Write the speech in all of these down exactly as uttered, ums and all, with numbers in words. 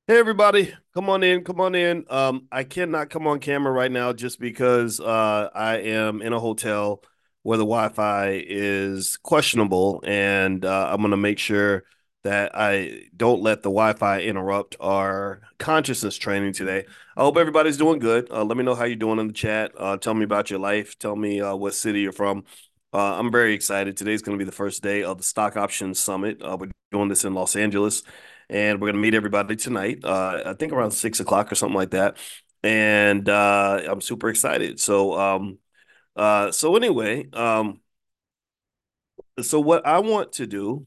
Hey everybody, come on in, come on in. Um, I cannot come on camera right now just because uh I am in a hotel where the Wi-Fi is questionable, and uh, I'm gonna make sure that I don't let the Wi-Fi interrupt our consciousness training today. I hope everybody's doing good. Uh, let me know how you're doing in the chat. Uh, tell me about your life. Tell me uh, what city you're from. Uh, I'm very excited. Today's going to be the first day of the Stock Options Summit. Uh, we're doing this in Los Angeles, and we're gonna meet everybody tonight. Uh, I think around six o'clock or something like that. And uh, I'm super excited. So, um, uh, so anyway, um, so what I want to do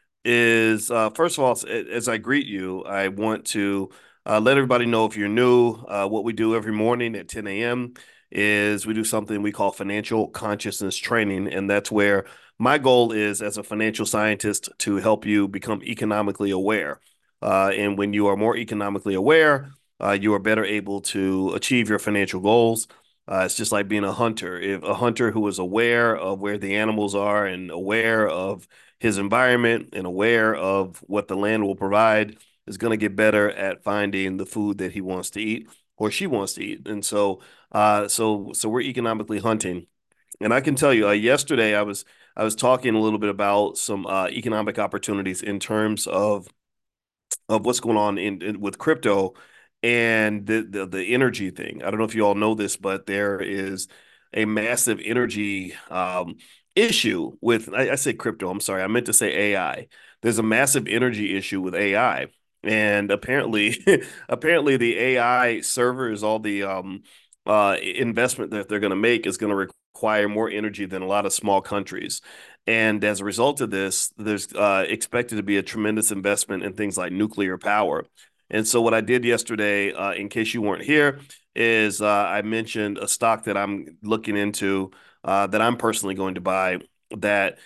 is uh, first of all, as I greet you, I want to uh, let everybody know if you're new, uh, what we do every morning at ten a m is we do something we call financial consciousness training. And that's where my goal is as a financial scientist to help you become economically aware. Uh, and when you are more economically aware, uh, you are better able to achieve your financial goals. Uh, it's just like being a hunter. If a hunter who is aware of where the animals are and aware of his environment and aware of what the land will provide is going to get better at finding the food that he wants to eat or she wants to eat. And so, uh, so, so we're economically hunting. And I can tell you, uh, yesterday I was I was talking a little bit about some uh, economic opportunities in terms of of what's going on in, in with crypto and the, the the energy thing. I don't know if you all know this, but there is a massive energy um, issue with I, I say crypto. I'm sorry, I meant to say A I. There's a massive energy issue with A I, and apparently, apparently the A I servers, all the um, uh, investment that they're going to make is going to require more energy than a lot of small countries. And as a result of this, there's uh, expected to be a tremendous investment in things like nuclear power. And so, what I did yesterday, uh, in case you weren't here, is uh, I mentioned a stock that I'm looking into, uh, that I'm personally going to buy. That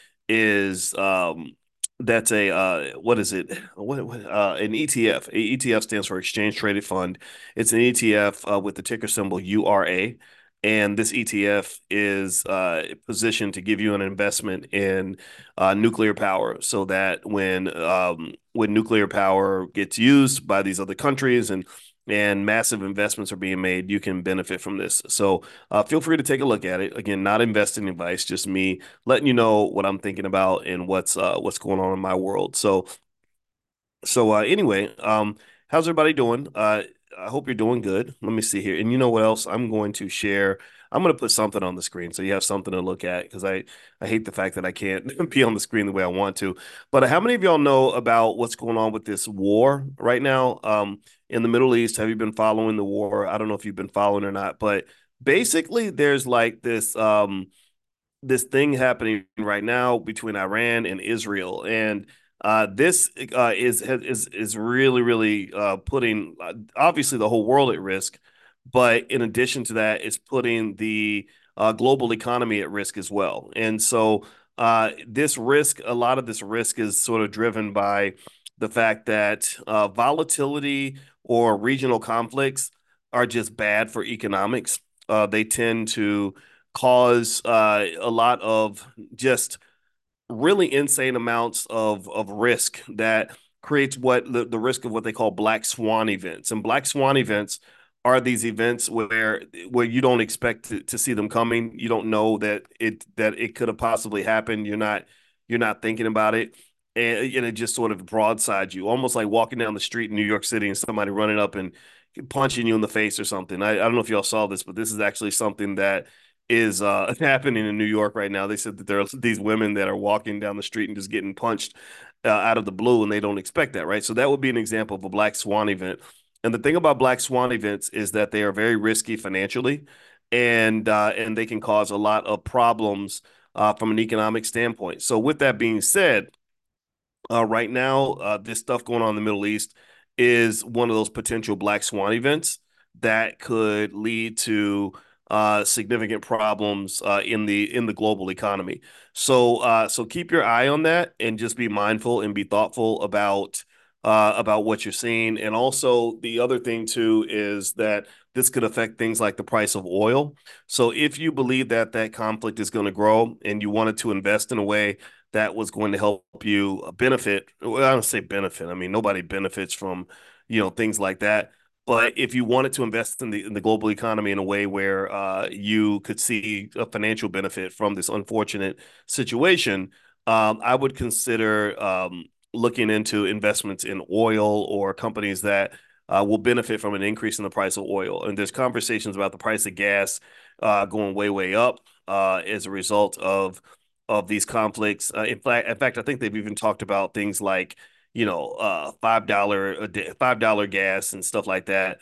is um, that's a uh, what is it? What, what uh, an E T F? A E T F stands for Exchange Traded Fund. It's an E T F uh, with the ticker symbol U R A. And this E T F is uh, positioned to give you an investment in uh, nuclear power, so that when um, when nuclear power gets used by these other countries and and massive investments are being made, you can benefit from this. So uh, feel free to take a look at it. Again, not investing advice, just me letting you know what I'm thinking about and what's uh, what's going on in my world. So so uh, anyway, um, how's everybody doing? Uh, I hope you're doing good. Let me see here. And you know what else? I'm going to share. I'm going to put something on the screen so you have something to look at, because I I hate the fact that I can't be on the screen the way I want to. But how many of y'all know about what's going on with this war right now um, in the Middle East? Have you been following the war? I don't know if you've been following or not, but basically there's like this um this thing happening right now between Iran and Israel, and uh, this uh, is is is really really uh, putting uh, obviously the whole world at risk, but in addition to that, it's putting the uh, global economy at risk as well. And so uh, this risk, a lot of this risk, is sort of driven by the fact that uh, volatility or regional conflicts are just bad for economics. Uh, they tend to cause uh, a lot of just really insane amounts of of risk that creates what the, the risk of what they call black swan events. And black swan events are these events where where you don't expect to, to see them coming. You don't know that it that it could have possibly happened. You're not you're not thinking about it. And, and it just sort of broadsides you, almost like walking down the street in New York City and somebody running up and punching you in the face or something. I, I don't know if y'all saw this, but this is actually something that is uh, happening in New York right now. They said that there are these women that are walking down the street and just getting punched uh, out of the blue, and they don't expect that, right? So that would be an example of a black swan event. And the thing about black swan events is that they are very risky financially, and uh, and they can cause a lot of problems uh, from an economic standpoint. So with that being said, uh, right now, uh, this stuff going on in the Middle East is one of those potential black swan events that could lead to uh, significant problems uh, in the in the global economy. So, uh, so keep your eye on that and just be mindful and be thoughtful about uh, about what you're seeing. And also, the other thing too is that this could affect things like the price of oil. So, if you believe that that conflict is going to grow and you wanted to invest in a way that was going to help you benefit. Well, I don't say benefit. I mean, nobody benefits from, you know, things like that. But if you wanted to invest in the in the global economy in a way where uh, you could see a financial benefit from this unfortunate situation, um, I would consider um, looking into investments in oil or companies that uh, will benefit from an increase in the price of oil. And there's conversations about the price of gas uh, going way, way up uh, as a result of of these conflicts. Uh, in fact, in fact, I think they've even talked about things like, you know, uh, five dollar a day, five dollar gas and stuff like that.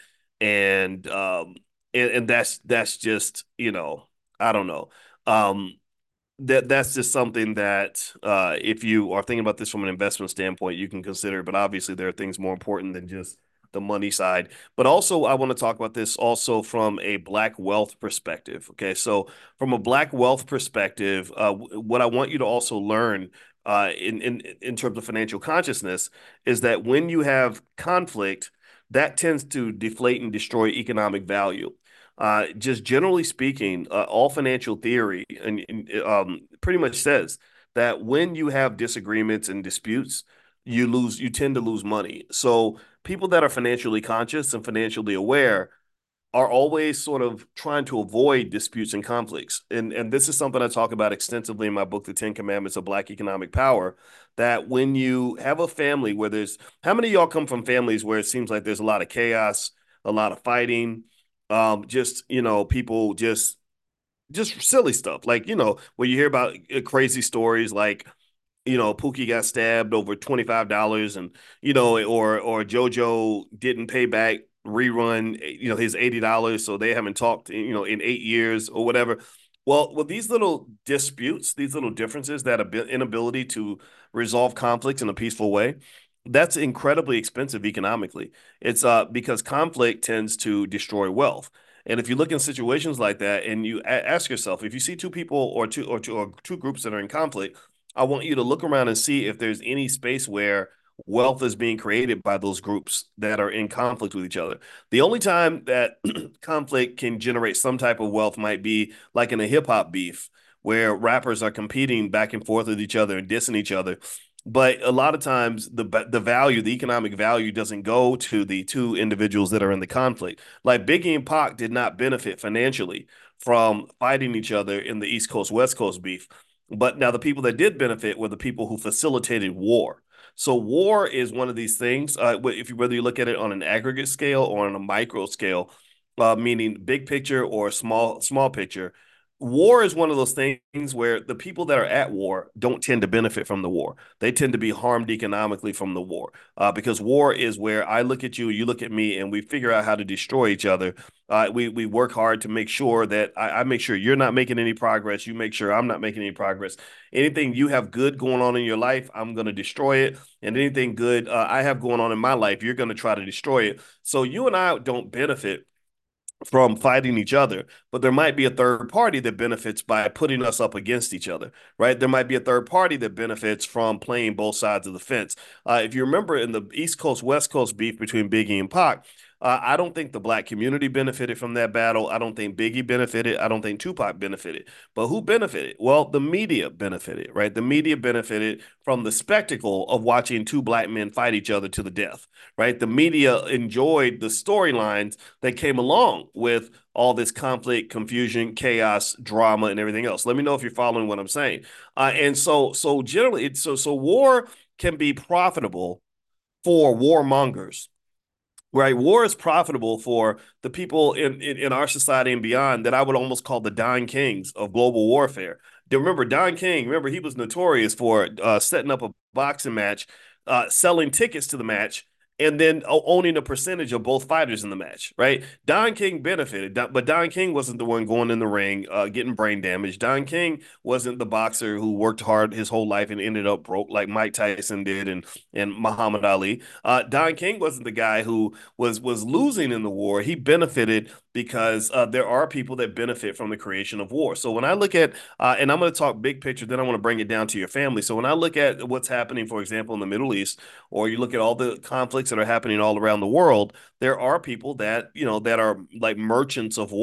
And um, and, and that's that's just, you know, I don't know. Um, that that's just something that uh, if you are thinking about this from an investment standpoint, you can consider. But obviously, there are things more important than just the money side. But also, I want to talk about this also from a Black wealth perspective. Okay, so from a Black wealth perspective, uh, what I want you to also learn uh, in in in terms of financial consciousness is that when you have conflict, that tends to deflate and destroy economic value. Uh, just generally speaking, uh, all financial theory and, and um, pretty much says that when you have disagreements and disputes, you lose, you tend to lose money. So people that are financially conscious and financially aware are always sort of trying to avoid disputes and conflicts. And and this is something I talk about extensively in my book, The Ten Commandments of Black Economic Power, that when you have a family where there's, how many of y'all come from families where it seems like there's a lot of chaos, a lot of fighting, um, just, you know, people just just silly stuff. Like, you know, when you hear about uh, crazy stories like, you know, Pookie got stabbed over twenty-five dollars and, you know, or or JoJo didn't pay back rerun, you know, his eighty dollars. So they haven't talked, you know, in eight years or whatever. Well, well, these little disputes, these little differences, that inability to resolve conflicts in a peaceful way, that's incredibly expensive economically. It's uh because conflict tends to destroy wealth. And if you look in situations like that and you a- ask yourself, if you see two people or two or two or two groups that are in conflict, I want you to look around and see if there's any space where wealth is being created by those groups that are in conflict with each other. The only time that conflict can generate some type of wealth might be like in a hip hop beef where rappers are competing back and forth with each other and dissing each other. But a lot of times the the value, the economic value doesn't go to the two individuals that are in the conflict. Like Biggie and Pac did not benefit financially from fighting each other in the East Coast West Coast beef. But now the people that did benefit were the people who facilitated war. So war is one of these things. Uh, if you whether you look at it on an aggregate scale or on a micro scale, uh, meaning big picture or small small picture, war is one of those things where the people that are at war don't tend to benefit from the war. They tend to be harmed economically from the war uh, because war is where I look at you, you look at me, and we figure out how to destroy each other. Uh, we we work hard to make sure that I, I make sure you're not making any progress. You make sure I'm not making any progress. Anything you have good going on in your life, I'm going to destroy it. And anything good uh, I have going on in my life, you're going to try to destroy it. So you and I don't benefit from fighting each other, but there might be a third party that benefits by putting us up against each other, right? There might be a third party that benefits from playing both sides of the fence. Uh, if you remember in the East Coast West Coast beef between Biggie and Pac, uh, I don't think the black community benefited from that battle. I don't think Biggie benefited. I don't think Tupac benefited. But who benefited? Well, the media benefited, right? The media benefited from the spectacle of watching two black men fight each other to the death, right? The media enjoyed the storylines that came along with all this conflict, confusion, chaos, drama, and everything else. Let me know if you're following what I'm saying. Uh, and so, so generally, it's so so war can be profitable for warmongers, right? War is profitable for the people in, in, in our society and beyond that I would almost call the Don Kings of global warfare. Remember, Don King, remember, he was notorious for uh, setting up a boxing match, uh, selling tickets to the match, and then owning a percentage of both fighters in the match, right? Don King benefited, but Don King wasn't the one going in the ring, uh, getting brain damage. Don King wasn't the boxer who worked hard his whole life and ended up broke like Mike Tyson did and, and Muhammad Ali. Uh, Don King wasn't the guy who was was losing in the war. He benefited because uh, there are people that benefit from the creation of war. So when I look at, uh, and I'm going to talk big picture, then I want to bring it down to your family. So when I look at what's happening, for example, in the Middle East, or you look at all the conflicts that are happening all around the world, there are people that, you know, that are like merchants of war.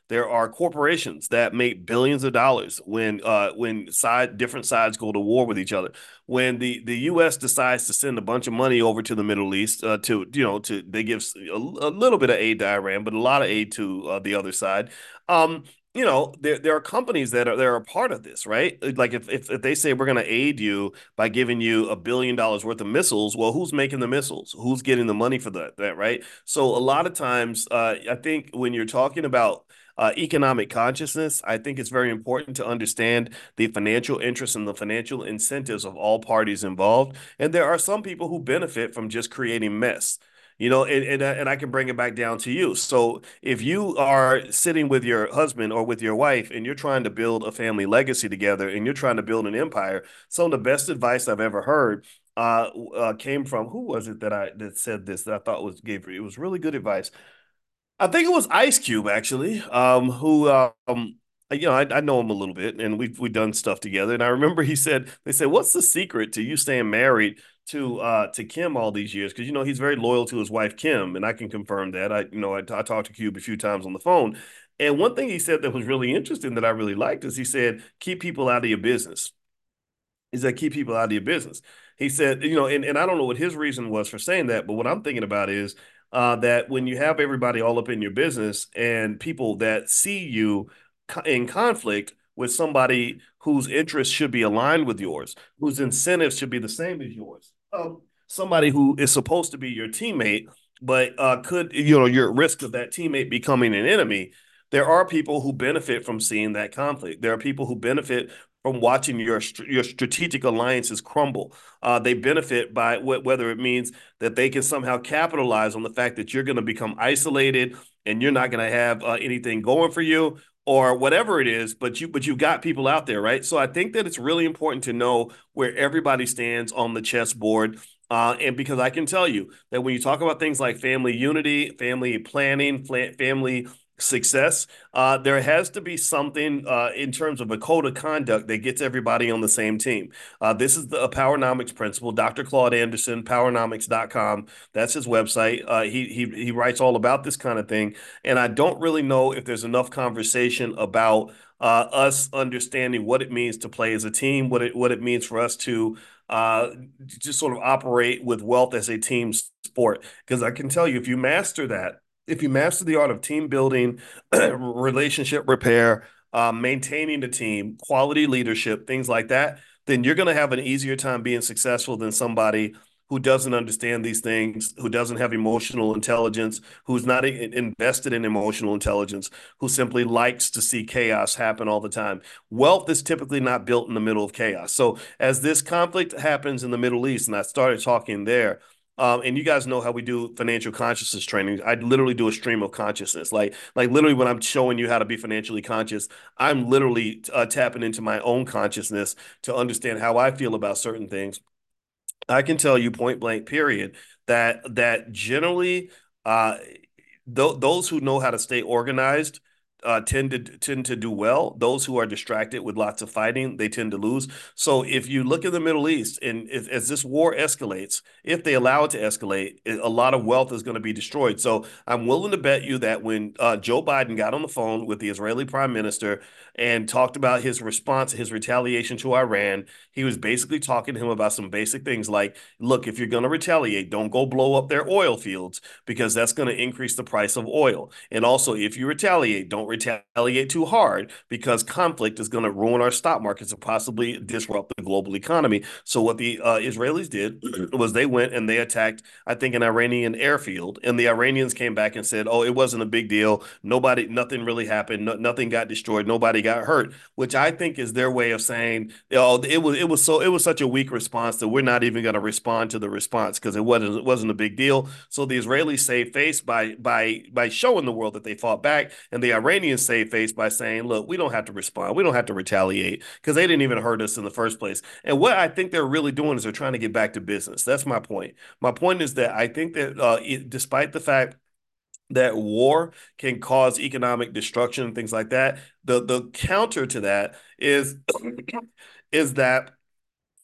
There are corporations that make billions of dollars when uh, when side different sides go to war with each other. When the the U S decides to send a bunch of money over to the Middle East uh, to you know to they give a, a little bit of aid to Iran, but a lot of aid to uh, the other side. Um, you know, there there are companies that are that are a part of this, right? Like if if, if they say we're going to aid you by giving you a billion dollars worth of missiles, well, who's making the missiles? Who's getting the money for that? That right? So a lot of times, uh, I think when you're talking about uh, economic consciousness, I think it's very important to understand the financial interests and the financial incentives of all parties involved. And there are some people who benefit from just creating mess. You know, and, and and I can bring it back down to you. So if you are sitting with your husband or with your wife and you're trying to build a family legacy together and you're trying to build an empire, some of the best advice I've ever heard uh, uh came from who was it that I that said this that I thought was gave it was really good advice. I think it was Ice Cube actually, um, who um, you know, I, I know him a little bit, and we've we've done stuff together. And I remember he said, they said, "What's the secret to you staying married to uh to Kim all these years?" Because you know he's very loyal to his wife Kim, and I can confirm that. I you know I, I talked to Cube a few times on the phone, and one thing he said that was really interesting that I really liked is he said, "Keep people out of your business." Is that keep people out of your business. He said, you know, and, and I don't know what his reason was for saying that, but what I'm thinking about is uh, that when you have everybody all up in your business and people that see you co- in conflict with somebody whose interests should be aligned with yours, whose incentives should be the same as yours, um, somebody who is supposed to be your teammate, but uh, could, you know, you're at risk of that teammate becoming an enemy. There are people who benefit from seeing that conflict. There are people who benefit from watching your your strategic alliances crumble. Uh, they benefit by wh- whether it means that they can somehow capitalize on the fact that you're going to become isolated and you're not going to have uh, anything going for you or whatever it is. But you but you've got people out there, right? So I think that it's really important to know where everybody stands on the chessboard. Uh, and because I can tell you that when you talk about things like family unity, family planning, family success, uh, there has to be something uh, in terms of a code of conduct that gets everybody on the same team. Uh, this is the a Powernomics principle. Doctor Claude Anderson, powernomics dot com. That's his website. Uh, he, he, he writes all about this kind of thing. And I don't really know if there's enough conversation about uh, us understanding what it means to play as a team, what it, what it means for us to uh, just sort of operate with wealth as a team sport. Because I can tell you, if you master that, if you master the art of team building, relationship repair, uh, maintaining the team, quality leadership, things like that, then you're going to have an easier time being successful than somebody who doesn't understand these things, who doesn't have emotional intelligence, who's not invested in emotional intelligence, who simply likes to see chaos happen all the time. Wealth is typically not built in the middle of chaos. So as this conflict happens in the Middle East, and I started talking there, um, and you guys know how we do financial consciousness training. I literally do a stream of consciousness. Like, like literally when I'm showing you how to be financially conscious, I'm literally uh, tapping into my own consciousness to understand how I feel about certain things. I can tell you point blank, period, that that generally uh, th- those who know how to stay organized uh, tend to tend to do well. Those who are distracted with lots of fighting, they tend to lose. So if you look at the Middle East and if, as this war escalates, if they allow it to escalate, it, a lot of wealth is going to be destroyed. So I'm willing to bet you that when uh, Joe Biden got on the phone with the Israeli Prime Minister and talked about his response, his retaliation to Iran, he was basically talking to him about some basic things like, look, if you're going to retaliate, don't go blow up their oil fields because that's going to increase the price of oil. And also, if you retaliate, don't retaliate too hard because conflict is going to ruin our stock markets and possibly disrupt the global economy. So what the uh, Israelis did was they went and they attacked, I think, an Iranian airfield, and the Iranians came back and said, "Oh, it wasn't a big deal. Nobody, nothing really happened. No, nothing got destroyed. Nobody got hurt." Which I think is their way of saying, "Oh, it was it was so it was such a weak response that we're not even going to respond to the response because it wasn't it wasn't a big deal." So the Israelis saved face by by by showing the world that they fought back, and the Iranians saved face by saying, "Look, we don't have to respond. We don't have to retaliate because they didn't even hurt us in the first place." And what I think they're really doing is they're trying to get back to business. That's my point. My point is that I think that uh, it, despite the fact that war can cause economic destruction and things like that, the the counter to that is is that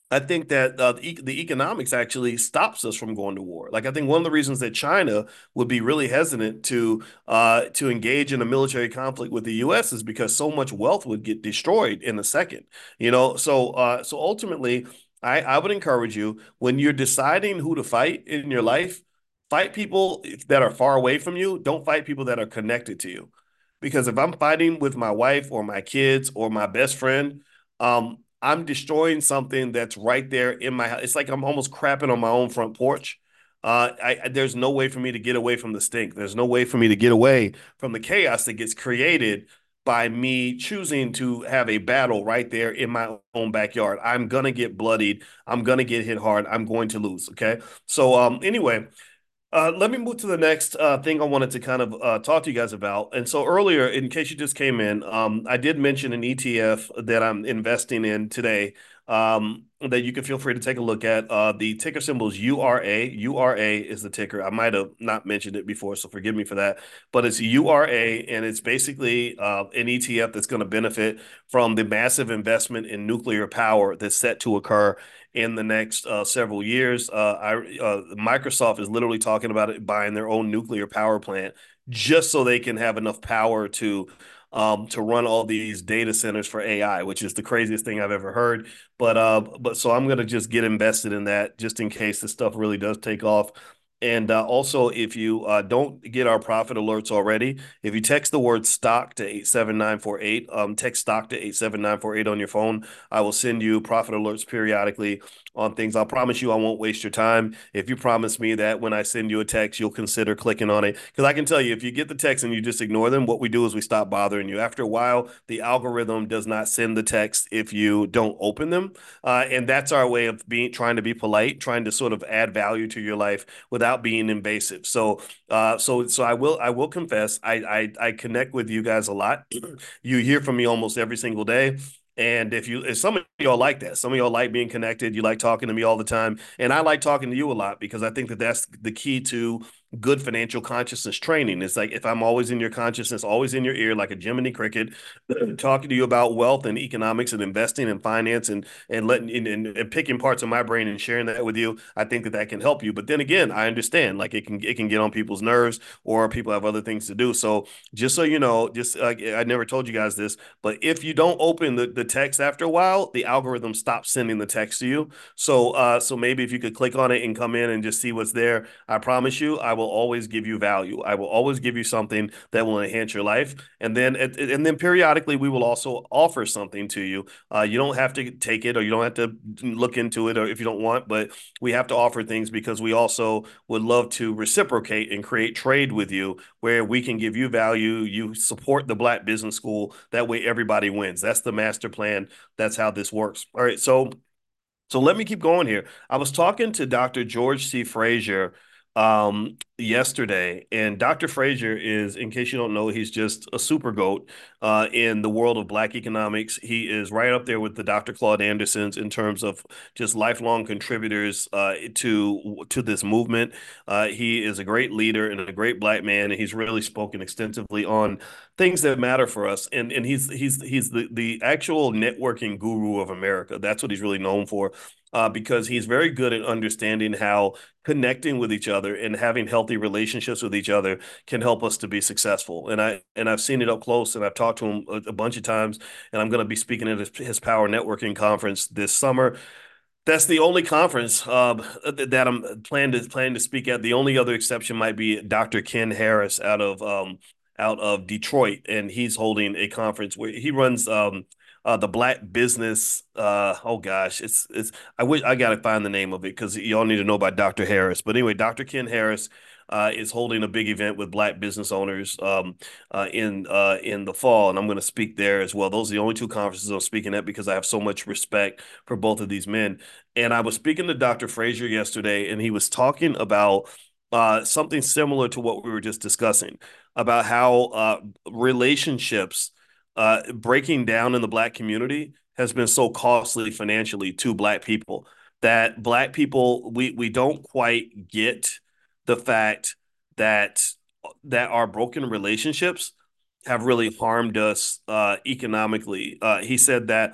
I think that uh, the, the economics actually stops us from going to war. Like I think one of the reasons that China would be really hesitant to uh, to engage in a military conflict with the U S is because so much wealth would get destroyed in a second. You know, so uh, so ultimately, I I would encourage you when you're deciding who to fight in your life, fight people that are far away from you. Don't fight people that are connected to you, because if I'm fighting with my wife or my kids or my best friend, um, I'm destroying something that's right there in my house. It's like I'm almost crapping on my own front porch. Uh, I, I there's no way for me to get away from the stink. There's no way for me to get away from the chaos that gets created by me choosing to have a battle right there in my own backyard. I'm gonna get bloodied. I'm gonna get hit hard. I'm going to lose. Okay. So um anyway, uh, let me move to the next uh, thing I wanted to kind of uh, talk to you guys about. And so earlier, in case you just came in, um, I did mention an E T F that I'm investing in today um, that you can feel free to take a look at. Uh, the ticker symbol is U R A. U R A is the ticker. I might have not mentioned it before, so forgive me for that. But it's U R A, and it's basically uh, an E T F that's going to benefit from the massive investment in nuclear power that's set to occur in the next uh, several years. Uh, I, uh, Microsoft is literally talking about it buying their own nuclear power plant just so they can have enough power to um, to run all these data centers for A I, which is the craziest thing I've ever heard. But uh, but so I'm gonna just get invested in that just in case this stuff really does take off. And uh, also, if you uh, don't get our profit alerts already, if you text the word stock to eight seven nine four eight, um, text stock to eight seven nine four eight on your phone, I will send you profit alerts periodically on things. I'll promise you I won't waste your time. If you promise me that when I send you a text, you'll consider clicking on it. Because I can tell you, if you get the text and you just ignore them, what we do is we stop bothering you. After a while, the algorithm does not send the text if you don't open them. Uh, and that's our way of being trying to be polite, trying to sort of add value to your life without being invasive. So uh, so so I will I will confess I, I I connect with you guys a lot. You hear from me almost every single day. And if you, if some of y'all like that, some of y'all like being connected, you like talking to me all the time, and I like talking to you a lot because I think that that's the key to good financial consciousness training. It's like if I'm always in your consciousness, always in your ear, like a Jiminy Cricket, talking to you about wealth and economics and investing and finance and and letting and, and picking parts of my brain and sharing that with you, I think that that can help you. But then again, I understand like it can it can get on people's nerves or people have other things to do. So just so you know, just uh, I never told you guys this, but if you don't open the, the text after a while, the algorithm stops sending the text to you. So uh, so maybe if you could click on it and come in and just see what's there, I promise you, I will always give you value. I will always give you something that will enhance your life. And then and then periodically we will also offer something to you. Uh, you don't have to take it or you don't have to look into it or if you don't want, but we have to offer things because we also would love to reciprocate and create trade with you where we can give you value, you support the Black Business School. That way everybody wins. That's the master plan. That's how this works. All right, so so let me keep going here. I was talking to Doctor George C. Fraser um, yesterday, and Doctor Fraser is, in case you don't know, he's just a super goat uh, in the world of Black economics. He is right up there with the Doctor Claude Andersons in terms of just lifelong contributors uh, to to this movement. Uh, he is a great leader and a great Black man, and he's really spoken extensively on things that matter for us. And and he's he's he's the the actual networking guru of America. That's what he's really known for uh, because he's very good at understanding how connecting with each other and having healthy relationships with each other can help us to be successful. And I and I've seen it up close, and I've talked to him a, a bunch of times. And I'm going to be speaking at his, his Power Networking conference this summer. That's the only conference uh, that I'm planning to planning to speak at. The only other exception might be Doctor Ken Harris out of um, out of Detroit, and he's holding a conference where he runs um, uh, the Black Business. Uh, oh gosh, it's it's. I wish I gotta find the name of it because y'all need to know about Doctor Harris. But anyway, Doctor Ken Harris uh, is holding a big event with Black business owners um, uh, in uh, in the fall, and I'm going to speak there as well. Those are the only two conferences I'm speaking at because I have so much respect for both of these men. And I was speaking to Doctor Fraser yesterday, and he was talking about uh, something similar to what we were just discussing about how uh, relationships uh, breaking down in the Black community has been so costly financially to Black people that Black people we we don't quite get the fact that that our broken relationships have really harmed us uh, economically. Uh, he said that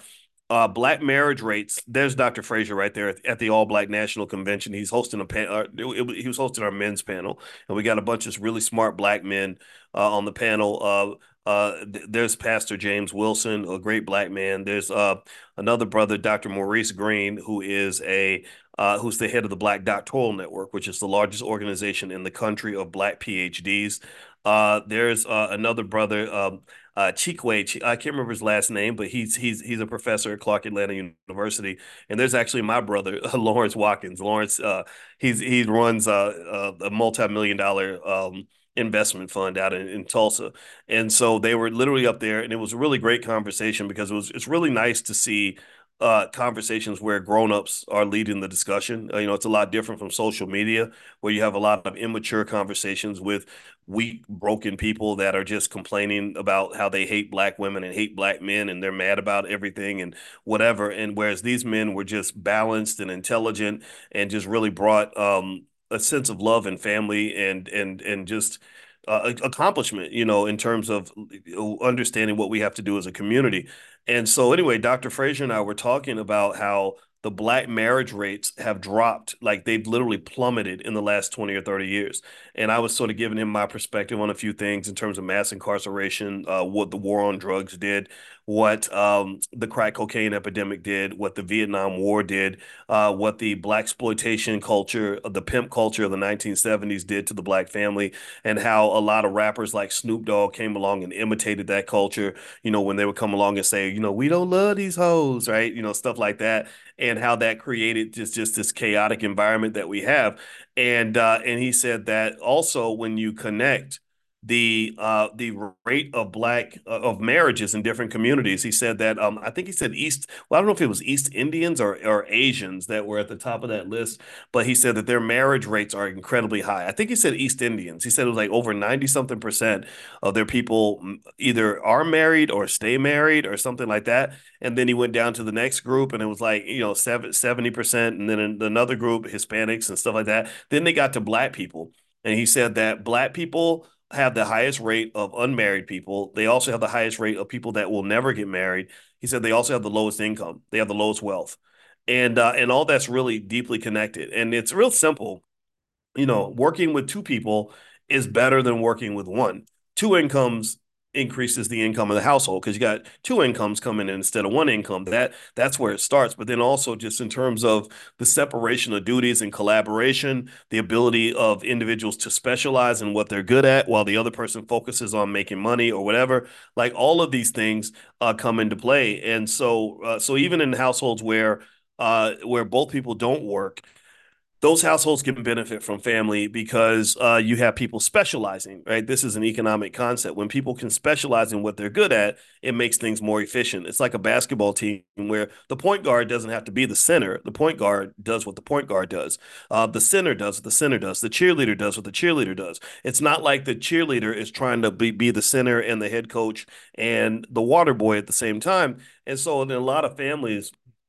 Uh, black marriage rates. There's doctor Frazier right there at, at the All Black National Convention. He's hosting a pan. Uh, it- it- he was hosting our men's panel, and we got a bunch of really smart black men uh, on the panel. Uh, uh, th- there's Pastor James Wilson, a great black man. There's uh, another brother, doctor Maurice Green, who is a uh, who's the head of the Black Doctoral Network, which is the largest organization in the country of black PhDs. Uh, there's uh, another brother. Um, uh, Chikwe. Ch I can't remember his last name, but he's he's he's a professor at Clark Atlanta University. And there's actually my brother, Lawrence Watkins. Lawrence, uh, he's he runs uh, uh, a multi-million dollar um, investment fund out in, in Tulsa. And so they were literally up there, and it was a really great conversation because it was it's really nice to see uh, conversations where grown-ups are leading the discussion. Uh, you know, it's a lot different from social media where you have a lot of immature conversations with weak, broken people that are just complaining about how they hate black women and hate black men and they're mad about everything and whatever. And whereas these men were just balanced and intelligent and just really brought um, a sense of love and family and and and just uh, accomplishment, you know, in terms of understanding what we have to do as a community. And so, anyway, doctor Frazier and I were talking about how the black marriage rates have dropped, like they've literally plummeted in the last twenty or thirty years. And I was sort of giving him my perspective on a few things in terms of mass incarceration, uh, what the war on drugs did, what um, the crack cocaine epidemic did, what the Vietnam War did, uh, what the black exploitation culture, the pimp culture of the nineteen seventies did to the black family, and how a lot of rappers like Snoop Dogg came along and imitated that culture, you know, when they would come along and say, you know, we don't love these hoes, right? You know, stuff like that, and how that created just just this chaotic environment that we have. And uh, and he said that also when you connect the uh, the rate of black uh, of marriages in different communities, he said that um, I think he said East. Well, I don't know if it was East Indians or or Asians that were at the top of that list, but he said that their marriage rates are incredibly high. I think he said East Indians. He said it was like over ninety something percent of their people mm, either are married or stay married or something like that. And then he went down to the next group and it was like, you know, seventy percent. And then another group, Hispanics and stuff like that. Then they got to black people. And he said that black people have the highest rate of unmarried people. They also have the highest rate of people that will never get married. He said they also have the lowest income. They have the lowest wealth. And uh, and all that's really deeply connected. And it's real simple, you know, working with two people is better than working with one. Two incomes increases the income of the household because you got two incomes coming in instead of one income. That that's where it starts. But then also just in terms of the separation of duties and collaboration, the ability of individuals to specialize in what they're good at while the other person focuses on making money or whatever. Like all of these things uh, come into play. And so uh, so even in households where uh, where both people don't work, those households can benefit from family because uh, you have people specializing, right? This is an economic concept. When people can specialize in what they're good at, it makes things more efficient. It's like a basketball team where the point guard doesn't have to be the center. The point guard does what the point guard does. Uh, the center does what the center does. The cheerleader does what the cheerleader does. It's not like the cheerleader is trying to be, be the center and the head coach and the water boy at the same time. And so in a lot of families,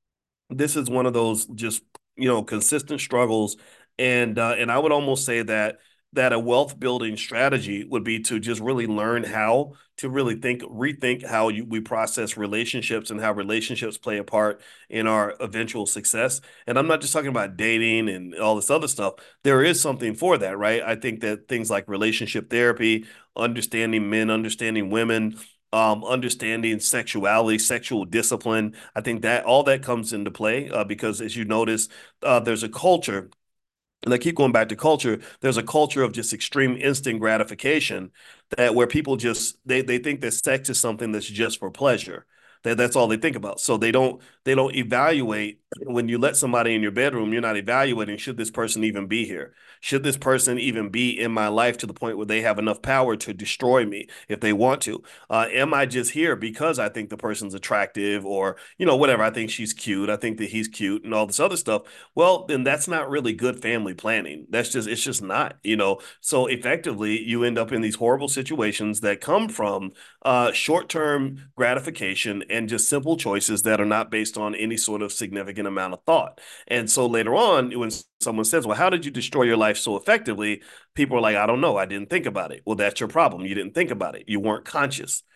this is one of those just you know consistent struggles, and uh, and I would almost say that that a wealth building strategy would be to just really learn how to really think rethink how you, we process relationships and how relationships play a part in our eventual success. And I'm not just talking about dating and all this other stuff. There is something for that, right? I think that things like relationship therapy, understanding men, understanding women, um, understanding sexuality, sexual discipline. I think that all that comes into play uh, because, as you notice, uh, there's a culture, and I keep going back to culture. There's a culture of just extreme instant gratification that where people just they they think that sex is something that's just for pleasure. That that's all they think about. So they don't they don't evaluate when you let somebody in your bedroom. You're not evaluating, should this person even be here? Should this person even be in my life to the point where they have enough power to destroy me if they want to? Uh, am I just here because I think the person's attractive or, you know, whatever? I think she's cute. I think that he's cute and all this other stuff. Well, then that's not really good family planning. That's just, it's just not, you know. So effectively, you end up in these horrible situations that come from uh, short-term gratification and just simple choices that are not based on any sort of significant amount of thought. And so later on, when someone says, well, how did you destroy your life so effectively? People are like, I don't know. I didn't think about it. Well, that's your problem. You didn't think about it. You weren't conscious.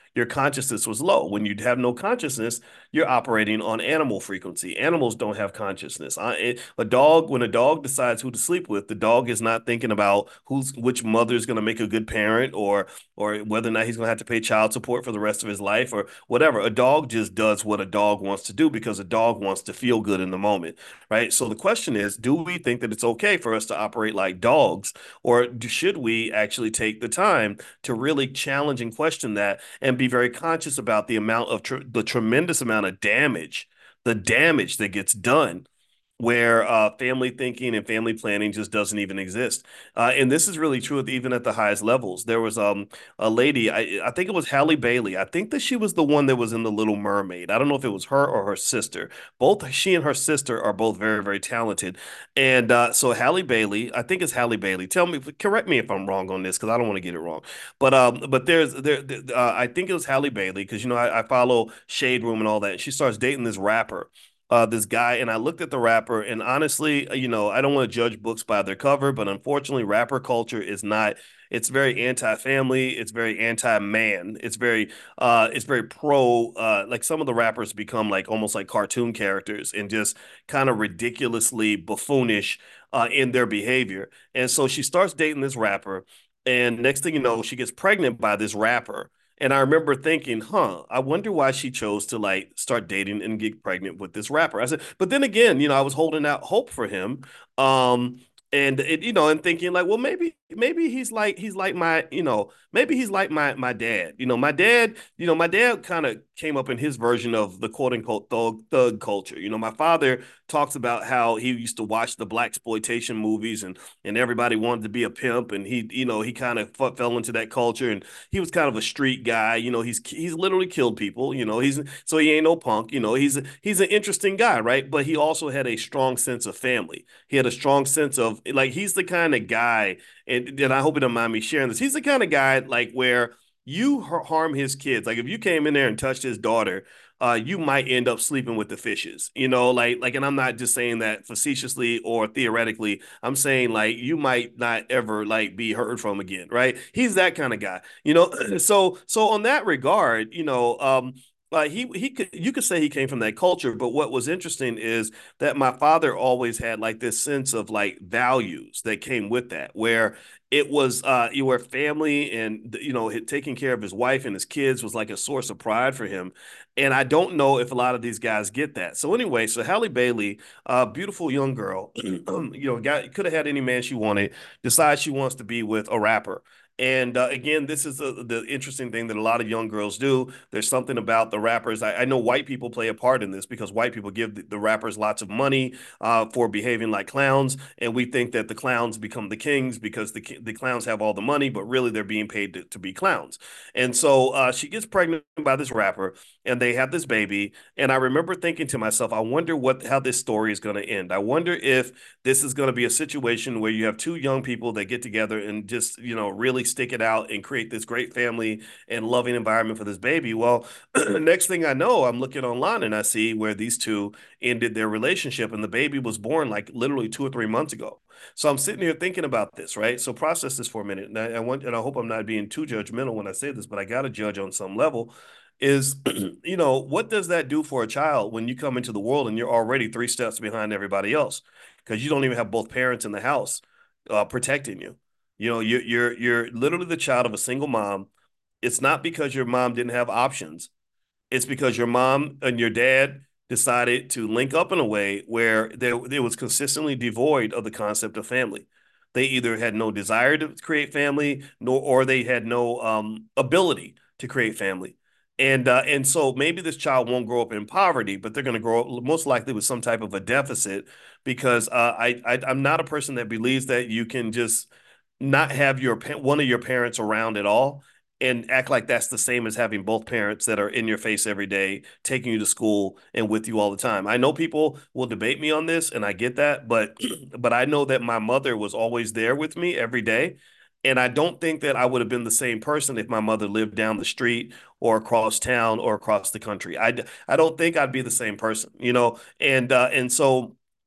your consciousness was low. When you have no consciousness, you're operating on animal frequency. Animals don't have consciousness. I, it, a dog, when a dog decides who to sleep with, the dog is not thinking about who's which mother is going to make a good parent, or or whether or not he's going to have to pay child support for the rest of his life or whatever. A dog just does what a dog wants to do because a dog wants to feel good in the moment, right? So the question is, do we think that it's okay for us to operate like dogs, or should we actually take the time to really challenge and question that and be very conscious about the amount of tr the tremendous amount of damage, the damage that gets done where uh, family thinking and family planning just doesn't even exist. Uh, and this is really true even at the highest levels. There was um, a lady, I, I think it was Halle Bailey. I think that she was the one that was in The Little Mermaid. I don't know if it was her or her sister. Both she and her sister are both very, very talented. And uh, so Halle Bailey, I think it's Halle Bailey. Tell me, correct me if I'm wrong on this because I don't want to get it wrong. But um, but there's there, there uh, I think it was Halle Bailey because you know I, I follow Shade Room and all that. She starts dating this rapper, uh, this guy, and I looked at the rapper, and honestly, uh, you know, I don't want to judge books by their cover, but unfortunately, rapper culture is not. It's very anti-family. It's very anti-man. It's very, uh, it's very pro. Uh, like some of the rappers become like almost like cartoon characters and just kind of ridiculously buffoonish uh, in their behavior. And so she starts dating this rapper, and next thing you know, she gets pregnant by this rapper. And I remember thinking, huh, I wonder why she chose to like start dating and get pregnant with this rapper. I said, but then again, you know, I was holding out hope for him. Um, and it, you know, and thinking like, well, maybe, maybe he's like, he's like my, you know, maybe he's like my my dad. You know, my dad, you know, my dad kind of came up in his version of the quote unquote thug, thug culture. You know, my father talks about how he used to watch the black exploitation movies and and everybody wanted to be a pimp, and he, you know, he kind of fell into that culture, and he was kind of a street guy. You know, he's he's literally killed people. You know, he's so he ain't no punk. You know, he's he's an interesting guy, right? But he also had a strong sense of family. He had a strong sense of like he's the kind of guy, and, and I hope you don't mind me sharing this. He's the kind of guy like where you harm his kids. Like if you came in there and touched his daughter, uh, you might end up sleeping with the fishes. You know, like like, and I'm not just saying that facetiously or theoretically. I'm saying like you might not ever like be heard from again, right? He's that kind of guy. You know, so so on that regard, you know, um, uh, he he could you could say he came from that culture, but what was interesting is that my father always had like this sense of like values that came with that, where it was uh you were family and you know taking care of his wife and his kids was like a source of pride for him, and I don't know if a lot of these guys get that. So anyway, so Halle Bailey, a uh, beautiful young girl, you know, got could have had any man she wanted, decides she wants to be with a rapper. And uh, again, this is a, the interesting thing that a lot of young girls do. There's something about the rappers. I, I know white people play a part in this because white people give the, the rappers lots of money uh, for behaving like clowns, and we think that the clowns become the kings because the the clowns have all the money, but really they're being paid to, to be clowns. And so uh, she gets pregnant by this rapper, and they have this baby. And I remember thinking to myself, I wonder what how this story is going to end. I wonder if this is going to be a situation where you have two young people that get together and just you know really stick it out and create this great family and loving environment for this baby. Well, next thing I know, I'm looking online and I see where these two ended their relationship, and the baby was born like literally two or three months ago. So I'm sitting here thinking about this, right? So process this for a minute, and I, I want, and I hope I'm not being too judgmental when I say this, but I got to judge on some level. Is you know what does that do for a child when you come into the world and you're already three steps behind everybody else because you don't even have both parents in the house uh, protecting you. You know, you're you're you're literally the child of a single mom. It's not because your mom didn't have options. It's because your mom and your dad decided to link up in a way where there it was consistently devoid of the concept of family. They either had no desire to create family, nor or they had no um, ability to create family. And uh, and so maybe this child won't grow up in poverty, but they're going to grow up most likely with some type of a deficit because uh, I, I I'm not a person that believes that you can just not have your one of your parents around at all and act like that's the same as having both parents that are in your face every day, taking you to school and with you all the time. I know people will debate me on this, and I get that, but but I know that my mother was always there with me every day. And I don't think that I would have been the same person if my mother lived down the street or across town or across the country. I, I don't think I'd be the same person, you know? And uh, and so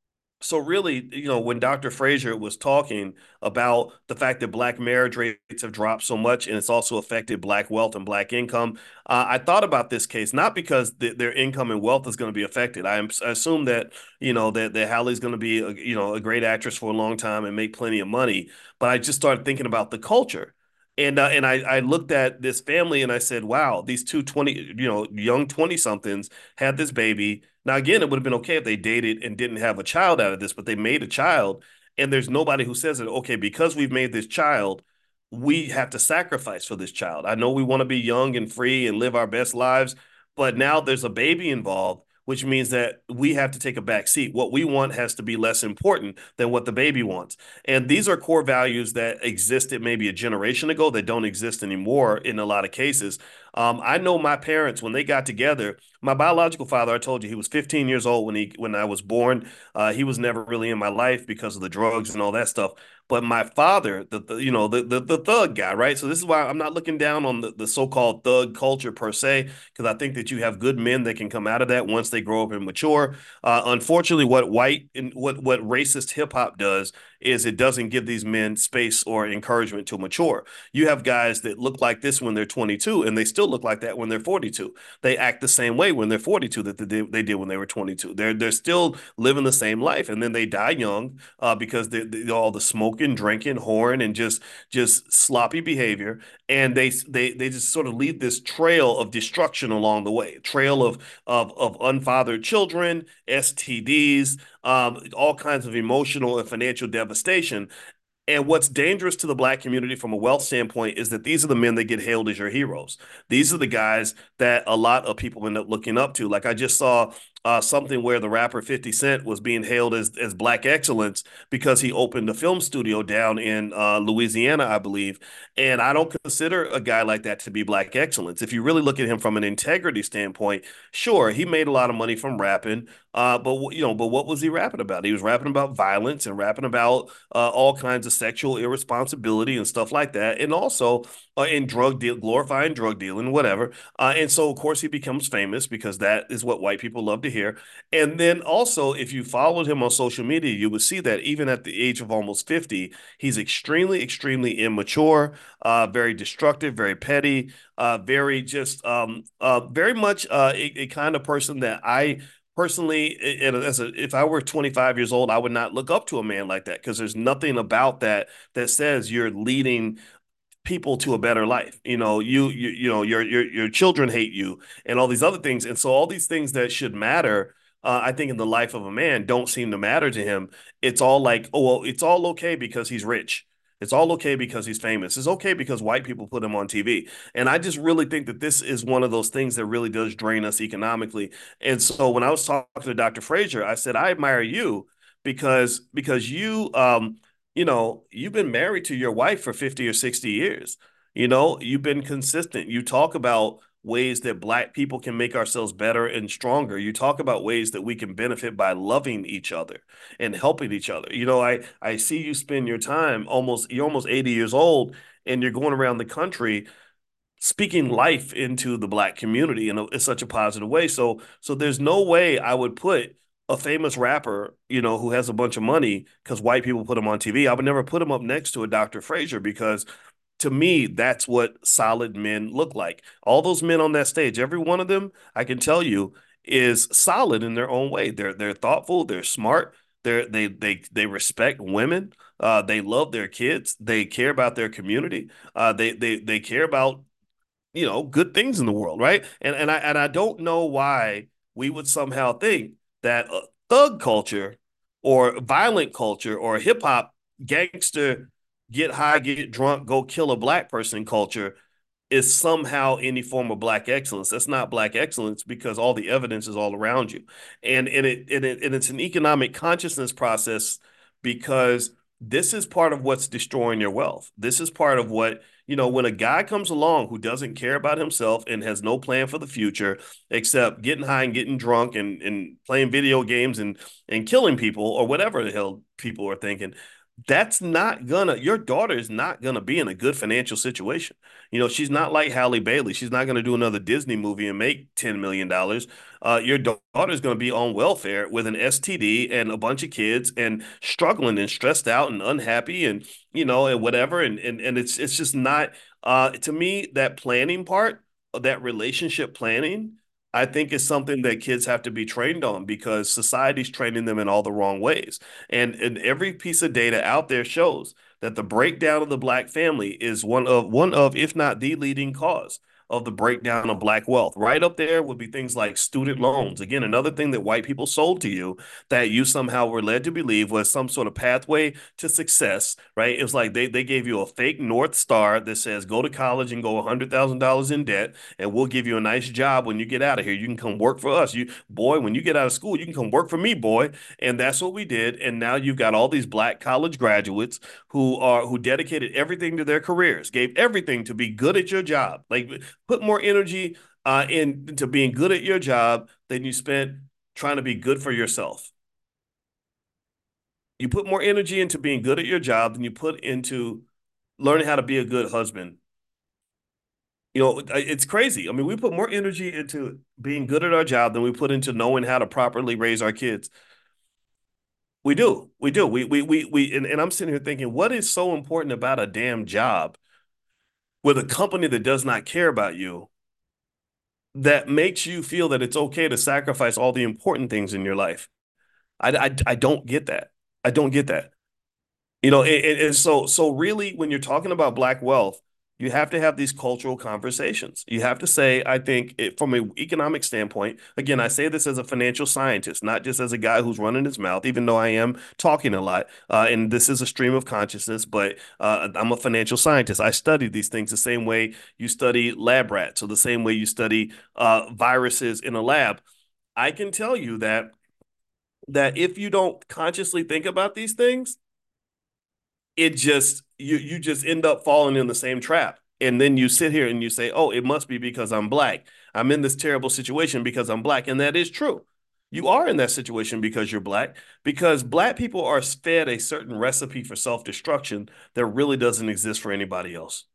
So really, you know, when doctor Frazier was talking about the fact that black marriage rates have dropped so much and it's also affected black wealth and black income, uh, I thought about this case not because th their income and wealth is going to be affected. I, am, I assume that you know that that Halle's going to be a, you know a great actress for a long time and make plenty of money. But I just started thinking about the culture. And uh, and I, I looked at this family and I said, wow, these two twenty, you know, young twenty somethings had this baby. Now, again, it would have been okay if they dated and didn't have a child out of this, but they made a child, and there's nobody who says that, okay, because we've made this child, we have to sacrifice for this child. I know we want to be young and free and live our best lives, but now there's a baby involved, which means that we have to take a back seat. What we want has to be less important than what the baby wants. And these are core values that existed maybe a generation ago that don't exist anymore in a lot of cases. Um, I know my parents, when they got together, my biological father, I told you he was fifteen years old when he when I was born. Uh, he was never really in my life because of the drugs and all that stuff. But my father, the, the you know the, the the thug guy, right? So this is why I'm not looking down on the, the so-called thug culture per se, because I think that you have good men that can come out of that once they grow up and mature. Uh, unfortunately, what white and what what racist hip hop does is it doesn't give these men space or encouragement to mature. You have guys that look like this when they're twenty-two, and they still look like that when they're forty-two. They act the same way when they're forty-two that they did, they did when they were twenty-two. They're they're still living the same life, and then they die young uh, because they, they all the smoking, drinking, whoring, and just just sloppy behavior, and they they they just sort of leave this trail of destruction along the way, trail of of of unfathered children, S T Ds, um, all kinds of emotional and financial devastation. And what's dangerous to the black community from a wealth standpoint is that these are the men that get hailed as your heroes. These are the guys that a lot of people end up looking up to. Like I just saw uh, something where the rapper fifty Cent was being hailed as, as black excellence because he opened a film studio down in uh, Louisiana, I believe. And I don't consider a guy like that to be black excellence. If you really look at him from an integrity standpoint, sure, he made a lot of money from rapping. Uh, but you know, but what was he rapping about? He was rapping about violence and rapping about uh, all kinds of sexual irresponsibility and stuff like that, and also uh, in drug deal, glorifying drug dealing, whatever. Uh, and so, of course, he becomes famous because that is what white people love to hear. And then also, if you followed him on social media, you would see that even at the age of almost fifty, he's extremely, extremely immature, uh, very destructive, very petty, uh, very just um, uh, very much uh, a, a kind of person that I personally, as a, if I were twenty-five years old, I would not look up to a man like that because there's nothing about that that says you're leading people to a better life. You know, you you you know your your your children hate you and all these other things, and so all these things that should matter. Uh, I think in the life of a man don't seem to matter to him. It's all like, oh, well, it's all okay because he's rich. It's all okay because he's famous. It's okay because white people put him on T V. And I just really think that this is one of those things that really does drain us economically. And so when I was talking to doctor Frazier, I said, I admire you because because you um you know, you've been married to your wife for fifty or sixty years. You know, you've been consistent. You talk about ways that black people can make ourselves better and stronger. You talk about ways that we can benefit by loving each other and helping each other. You know, I I see you spend your time almost you're almost eighty years old and you're going around the country speaking life into the black community in, a, in such a positive way. So so there's no way I would put a famous rapper, you know, who has a bunch of money because white people put him on T V. I would never put him up next to a doctor Frazier because to me, that's what solid men look like. All those men on that stage, every one of them, I can tell you, is solid in their own way. They're they're thoughtful, they're smart, they're they they they respect women, uh, they love their kids, they care about their community, uh, they they they care about you know, good things in the world, right? And and I and I don't know why we would somehow think that uh, thug culture or violent culture or hip hop gangster get high, get drunk, go kill a black person culture is somehow any form of black excellence. That's not black excellence because all the evidence is all around you. And and it and, it, and it's an economic consciousness process because this is part of what's destroying your wealth. This is part of what, you know, when a guy comes along who doesn't care about himself and has no plan for the future except getting high and getting drunk and, and playing video games and and killing people or whatever the hell people are thinking, That's not gonna, your daughter is not gonna be in a good financial situation. You know, she's not like Halle Bailey. She's not gonna do another Disney movie and make ten million dollars. Uh, your daughter is gonna be on welfare with an S T D and a bunch of kids and struggling and stressed out and unhappy and, you know, and whatever. And and and it's it's just not, uh to me, that planning part, that relationship planning, I think is something that kids have to be trained on because society's training them in all the wrong ways. And, and every piece of data out there shows that the breakdown of the black family is one of one of, if not the leading cause of the breakdown of black wealth. Right up there would be things like student loans. Again, another thing that white people sold to you that you somehow were led to believe was some sort of pathway to success, right? It was like they, they gave you a fake North Star that says go to college and go one hundred thousand dollars in debt, and we'll give you a nice job when you get out of here. You can come work for us. You, boy, when you get out of school, you can come work for me, boy. And that's what we did. And now you've got all these black college graduates who are who dedicated everything to their careers, gave everything to be good at your job. Like put more energy uh, into being good at your job than you spent trying to be good for yourself. You put more energy into being good at your job than you put into learning how to be a good husband. You know, it's crazy. I mean, we put more energy into being good at our job than we put into knowing how to properly raise our kids. We do. We do. We we we we and, and I'm sitting here thinking, what is so important about a damn job with a company that does not care about you that makes you feel that it's okay to sacrifice all the important things in your life? I I, I don't get that. I don't get that. You know, and, and so so really, when you're talking about black wealth, you have to have these cultural conversations. You have to say, I think, it, from an economic standpoint, again, I say this as a financial scientist, not just as a guy who's running his mouth, even though I am talking a lot. Uh, and this is a stream of consciousness, but uh, I'm a financial scientist. I study these things the same way you study lab rats, or the same way you study uh, viruses in a lab. I can tell you that that if you don't consciously think about these things, it just you you just end up falling in the same trap. And then you sit here and you say, "Oh, it must be because I'm black. I'm in this terrible situation because I'm black." And that is true. You are in that situation because you're black, because black people are fed a certain recipe for self-destruction that really doesn't exist for anybody else.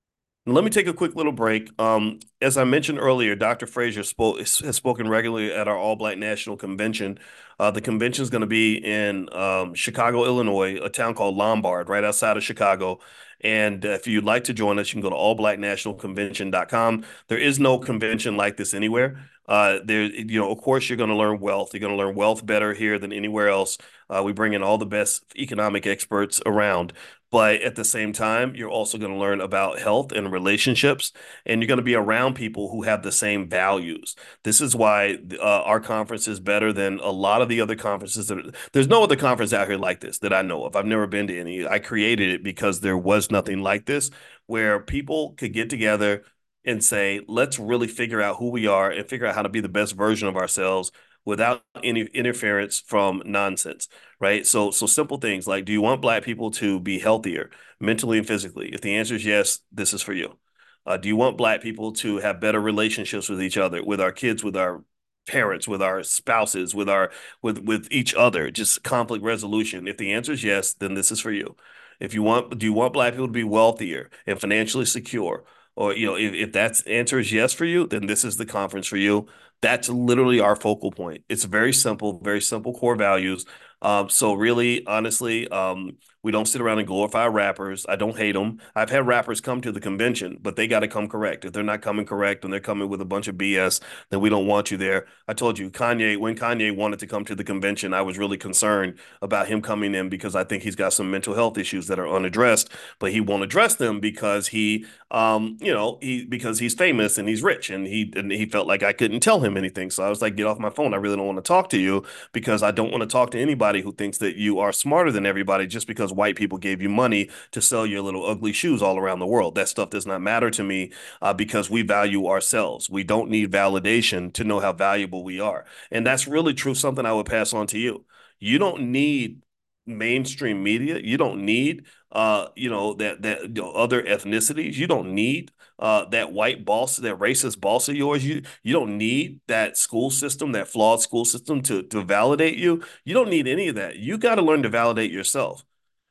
Let me take a quick little break. Um, as I mentioned earlier, Doctor Frazier spoke has spoken regularly at our All Black National Convention. Uh, the convention is going to be in um, Chicago, Illinois, a town called Lombard, right outside of Chicago. And uh, if you'd like to join us, you can go to all black national convention dot com. There is no convention like this anywhere. Uh, there, you know, of course, you're going to learn wealth. You're going to learn wealth better here than anywhere else. Uh, we bring in all the best economic experts around. But at the same time, you're also going to learn about health and relationships, and you're going to be around people who have the same values. This is why uh, our conference is better than a lot of the other conferences. That, there's no other conference out here like this that I know of. I've never been to any. I created it because there was nothing like this where people could get together and say, let's really figure out who we are and figure out how to be the best version of ourselves without any interference from nonsense, right? So, so simple things like, do you want black people to be healthier mentally and physically? If the answer is yes, this is for you. Uh, do you want black people to have better relationships with each other, with our kids, with our parents, with our spouses, with our with with each other, just conflict resolution? If the answer is yes, then this is for you. If you want, do you want black people to be wealthier and financially secure? Or, you know, if, if that answer is yes for you, then this is the conference for you. That's literally our focal point. It's very simple, very simple core values. Um, so really, honestly, um, we don't sit around and glorify rappers. I don't hate them. I've had rappers come to the convention, but they got to come correct. If they're not coming correct and they're coming with a bunch of B S, then we don't want you there. I told you, Kanye, when Kanye wanted to come to the convention, I was really concerned about him coming in because I think he's got some mental health issues that are unaddressed, but he won't address them because he, um, you know, he because he's famous and he's rich, and he and he felt like I couldn't tell him anything. So I was like, get off my phone. I really don't want to talk to you because I don't want to talk to anybody who thinks that you are smarter than everybody just because white people gave you money to sell your little ugly shoes all around the world. That stuff does not matter to me uh, because we value ourselves. We don't need validation to know how valuable we are. And that's really true, something I would pass on to you. You don't need mainstream media. You don't need uh, you know, that that you know, other ethnicities. You don't need uh, that white boss, that racist boss of yours. You you don't need that school system, that flawed school system to to validate you. You don't need any of that. You got to learn to validate yourself.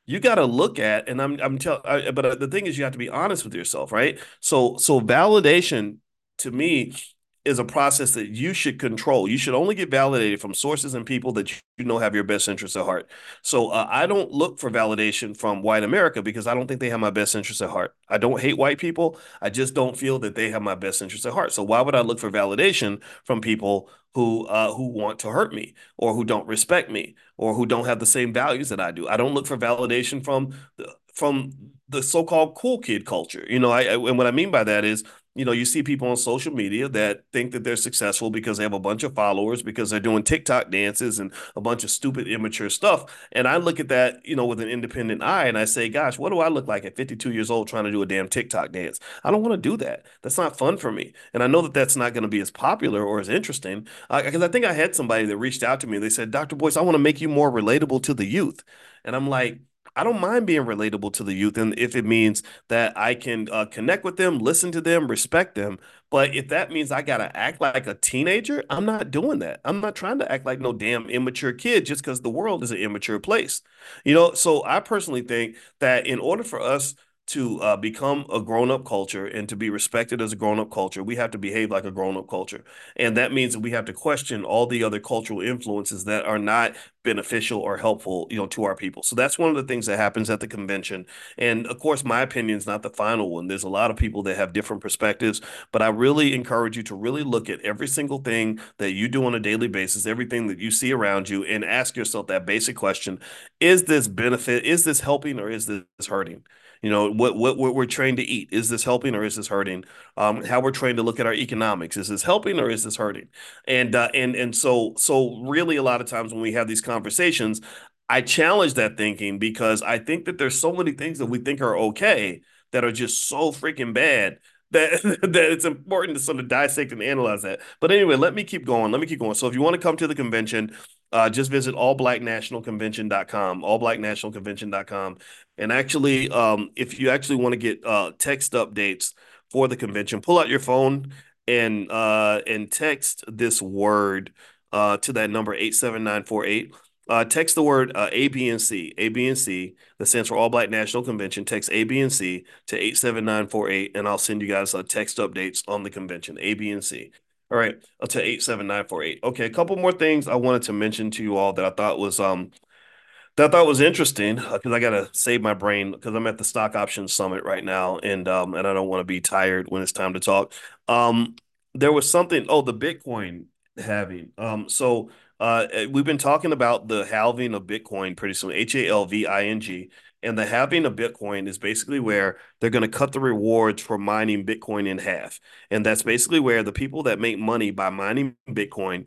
you got to look at, and I'm I'm tell, I, but uh, the thing is, you have to be honest with yourself, right? So so validation to me is a process that you should control. You should only get validated from sources and people that you know have your best interests at heart. So uh, I don't look for validation from white America because I don't think they have my best interests at heart. I don't hate white people. I just don't feel that they have my best interests at heart. So why would I look for validation from people who uh, who want to hurt me or who don't respect me or who don't have the same values that I do? I don't look for validation from the, from the so-called cool kid culture. You know, I, I and what I mean by that is you know, you see people on social media that think that they're successful because they have a bunch of followers, because they're doing TikTok dances and a bunch of stupid, immature stuff. And I look at that, you know, with an independent eye and I say, gosh, what do I look like at fifty-two years old trying to do a damn TikTok dance? I don't want to do that. That's not fun for me. And I know that that's not going to be as popular or as interesting because uh, I think I had somebody that reached out to me. They said, doctor Boyce, I want to make you more relatable to the youth. And I'm like, I don't mind being relatable to the youth, and if it means that I can uh, connect with them, listen to them, respect them. But if that means I gotta act like a teenager, I'm not doing that. I'm not trying to act like no damn immature kid just because the world is an immature place. You know, so I personally think that in order for us to uh, become a grown-up culture and to be respected as a grown-up culture, we have to behave like a grown-up culture. And that means that we have to question all the other cultural influences that are not beneficial or helpful, you know, to our people. So that's one of the things that happens at the convention. And of course, my opinion is not the final one. There's a lot of people that have different perspectives, but I really encourage you to really look at every single thing that you do on a daily basis, everything that you see around you, and ask yourself that basic question: Is this benefit? Is this helping or is this hurting? You know, what what what we're trained to eat, is this helping or is this hurting? Um, how we're trained to look at our economics, is this helping or is this hurting? And uh, and and so so really a lot of times when we have these conversations, I challenge that thinking because I think that there's so many things that we think are okay that are just so freaking bad that that it's important to sort of dissect and analyze that. But anyway, let me keep going. Let me keep going. So if you want to come to the convention, uh, just visit all black national convention dot com, all black national convention dot com. And actually, um, if you actually want to get uh, text updates for the convention, pull out your phone and uh, and text this word uh, to that number eight seven nine four eight. Uh, text the word uh, A, B, and C. A, B, and C. That stands for All Black National Convention. Text A, B, and C to eight seven nine four eight, and I'll send you guys uh, text updates on the convention. A, B, and C. All right, up to eight seven nine four eight. Okay, a couple more things I wanted to mention to you all that I thought was um that I thought was interesting because uh, I gotta save my brain because I'm at the stock options summit right now, and um and I don't want to be tired when it's time to talk. Um, there was something. Oh, the Bitcoin halving. Um, so uh, eh, we've been talking about the halving of Bitcoin pretty soon. H A L V I N G. And the halving of Bitcoin is basically where they're going to cut the rewards for mining Bitcoin in half. And that's basically where the people that make money by mining Bitcoin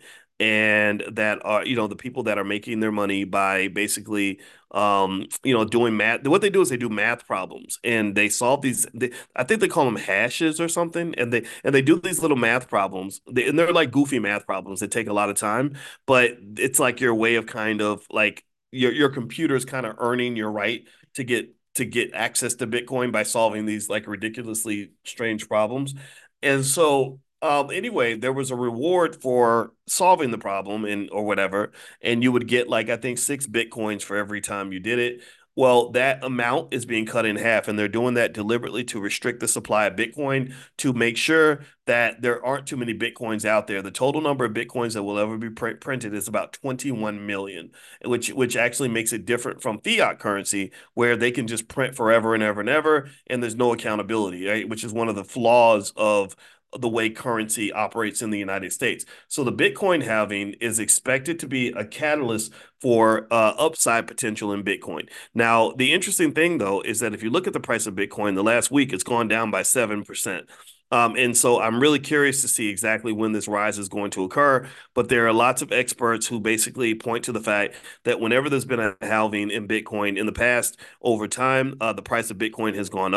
and that are, you know, the people that are making their money by basically, um, you know, doing math. What they do is they do math problems and they solve these. They, I think they call them hashes or something, and they and they do these little math problems. They, and they're like goofy math problems that take a lot of time, but it's like your way of kind of like your your computer is kind of earning your right to get to get access to Bitcoin by solving these like ridiculously strange problems. And so um, anyway, there was a reward for solving the problem and or whatever, and you would get like I think six bitcoins for every time you did it. Well, that amount is being cut in half, and they're doing that deliberately to restrict the supply of Bitcoin to make sure that there aren't too many Bitcoins out there. The total number of Bitcoins that will ever be pr printed is about twenty-one million, which which actually makes it different from fiat currency, where they can just print forever and ever and ever, and there's no accountability, right? Which is one of the flaws of the way currency operates in the United States. So the Bitcoin halving is expected to be a catalyst for uh, upside potential in Bitcoin. Now, the interesting thing though is that if you look at the price of Bitcoin, the last week it's gone down by seven percent. Um, and so I'm really curious to see exactly when this rise is going to occur. But there are lots of experts who basically point to the fact that whenever there's been a halving in Bitcoin in the past, over time, uh, the price of Bitcoin has gone up.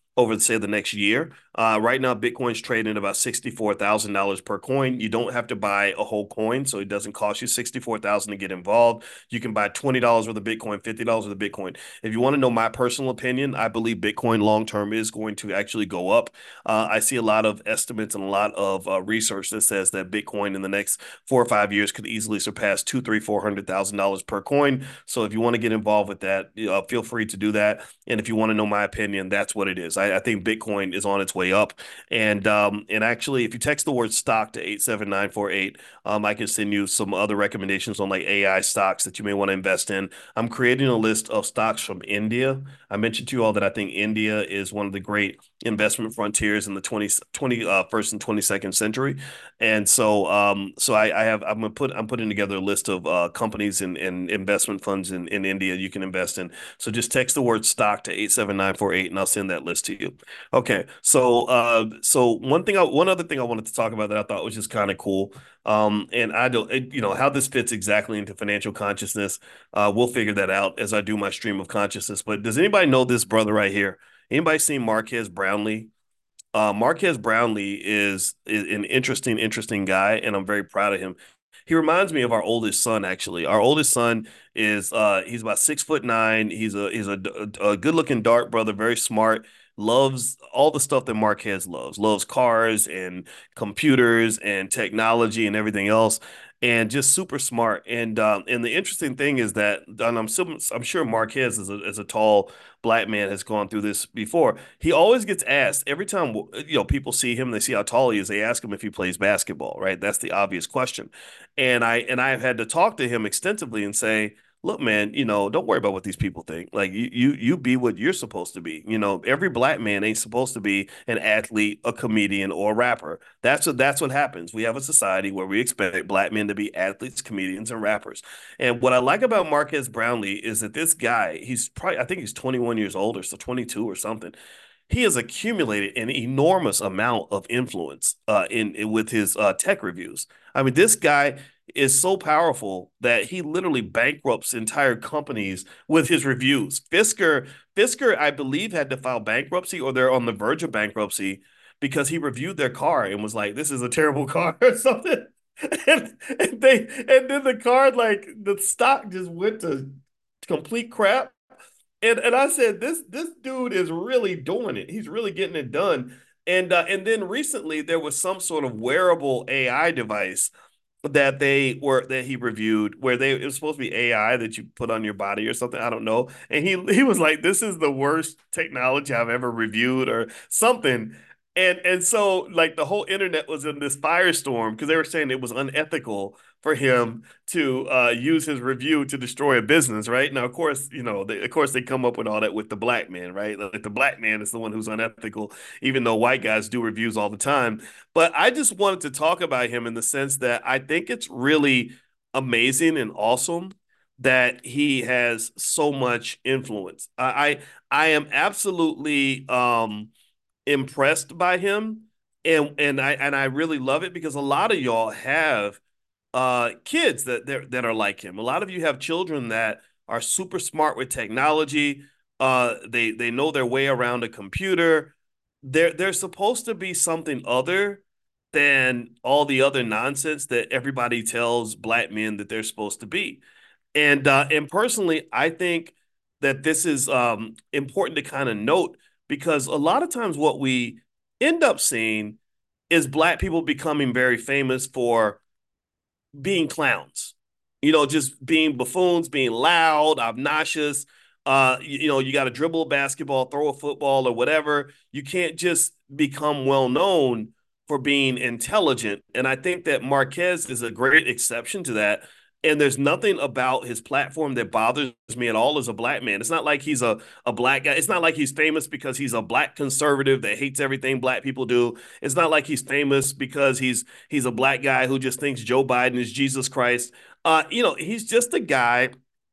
over, say, the next year. Uh, right now, Bitcoin's trading at about sixty-four thousand dollars per coin. You don't have to buy a whole coin, so it doesn't cost you sixty-four thousand dollars to get involved. You can buy twenty dollars worth of Bitcoin, fifty dollars worth of Bitcoin. If you want to know my personal opinion, I believe Bitcoin long term is going to actually go up. Uh, I see a lot of estimates and a lot of uh, research that says that Bitcoin in the next four or five years could easily surpass two, three, four hundred thousand dollars per coin. So if you want to get involved with that, uh, feel free to do that. And if you want to know my opinion, that's what it is. I, I think Bitcoin is on its way up. And um, and actually, if you text the word stock to eight seven nine four eight, um, I can send you some other recommendations on like A I stocks that you may want to invest in. I'm creating a list of stocks from India. I mentioned to you all that I think India is one of the great investment frontiers in the twenty, twenty uh, first and twenty-second century. And so um, so I, I have I'm gonna put I'm putting together a list of uh, companies and, and investment funds in, in India you can invest in. So just text the word stock to eight seven nine four eight and I'll send that list to you. Okay. So uh so one thing I one other thing I wanted to talk about that I thought was just kind of cool. Um and I don't it, you know how this fits exactly into financial consciousness. Uh we'll figure that out as I do my stream of consciousness. But does anybody know this brother right here? Anybody seen Marques Brownlee? Uh, Marques Brownlee is, is an interesting, interesting guy, and I'm very proud of him. He reminds me of our oldest son, actually. Our oldest son is uh he's about six foot nine. He's a he's a, a good looking dark brother, very smart, loves all the stuff that Marquez loves, loves cars and computers and technology and everything else, and just super smart. And um and the interesting thing is that, and I'm still, I'm sure Marquez is a, is a tall black man has gone through this before. He always gets asked every time, you know, people see him, they see how tall he is, they ask him if he plays basketball, right? That's the obvious question. And I and I've had to talk to him extensively and say, look, man, you know, don't worry about what these people think. Like you you you be what you're supposed to be. You know, every black man ain't supposed to be an athlete, a comedian, or a rapper. That's what that's what happens. We have a society where we expect black men to be athletes, comedians, and rappers. And what I like about Marques Brownlee is that this guy, he's probably, I think he's twenty-one years old or so twenty-two or something. He has accumulated an enormous amount of influence uh, in, in with his uh, tech reviews. I mean, this guy is so powerful that he literally bankrupts entire companies with his reviews. Fisker, Fisker, I believe, had to file bankruptcy or they're on the verge of bankruptcy because he reviewed their car and was like, "This is a terrible car" or something. And, and they and then the car, like the stock just went to complete crap. And and I said, this this dude is really doing it. He's really getting it done. And uh, and then recently there was some sort of wearable A I device that they were that he reviewed where they it was supposed to be A I that you put on your body or something. I don't know. And he he was like, "This is the worst technology I've ever reviewed," or something. And and so like the whole internet was in this firestorm because they were saying it was unethical for him to uh, use his review to destroy a business, right? Now, of course, you know, they, of course they come up with all that with the black man, right? Like the black man is the one who's unethical, even though white guys do reviews all the time. But I just wanted to talk about him in the sense that I think it's really amazing and awesome that he has so much influence. I I, I am absolutely um impressed by him and and I and I really love it because a lot of y'all have uh kids that that that are like him. A lot of you have children that are super smart with technology. Uh they they know their way around a computer. They're they're supposed to be something other than all the other nonsense that everybody tells black men that they're supposed to be. And uh, and personally, I think that this is um, important to kind of note because a lot of times what we end up seeing is black people becoming very famous for being clowns, you know, just being buffoons, being loud, obnoxious. Uh, you, you know, you got to dribble a basketball, throw a football, or whatever. You can't just become well known for being intelligent. And I think that Marquez is a great exception to that. And there's nothing about his platform that bothers me at all as a black man. It's not like he's a, a black guy. It's not like he's famous because he's a black conservative that hates everything black people do. It's not like he's famous because he's he's a black guy who just thinks Joe Biden is Jesus Christ. Uh, you know, he's just a guy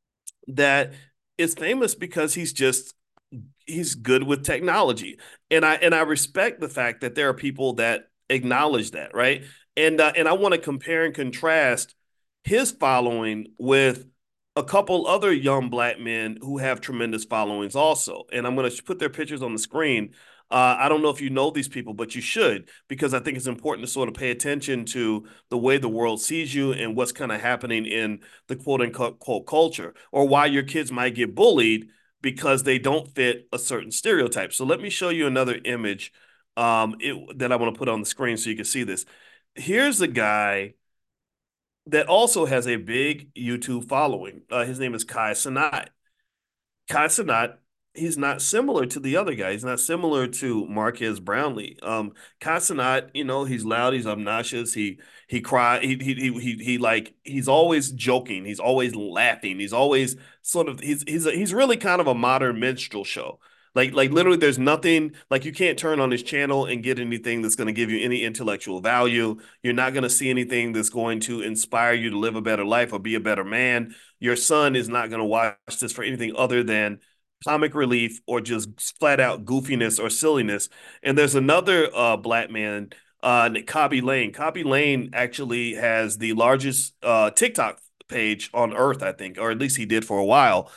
that is famous because he's just he's good with technology. And I and I respect the fact that there are people that acknowledge that, right? And uh, and I want to compare and contrast his following with a couple other young black men who have tremendous followings also. And I'm going to put their pictures on the screen. Uh, I don't know if you know these people, but you should, because I think it's important to sort of pay attention to the way the world sees you and what's kind of happening in the quote unquote culture, or why your kids might get bullied because they don't fit a certain stereotype. So let me show you another image um, it, that I want to put on the screen so you can see this. Here's a guy that also has a big YouTube following. Uh, his name is Kai Cenat. Kai Cenat, he's not similar to the other guy. He's not similar to Marques Brownlee. Um, Kai Cenat, you know, he's loud, he's obnoxious, he he cry, he he he he, he like he's always joking, he's always laughing, he's always sort of he's he's a, he's really kind of a modern minstrel show. Like like literally, there's nothing like you can't turn on his channel and get anything that's going to give you any intellectual value. You're not going to see anything that's going to inspire you to live a better life or be a better man. Your son is not going to watch this for anything other than comic relief or just flat out goofiness or silliness. And there's another uh, black man, uh, Khaby Lame. Khaby Lame actually has the largest uh, TikTok page on earth, I think, or at least he did for a while.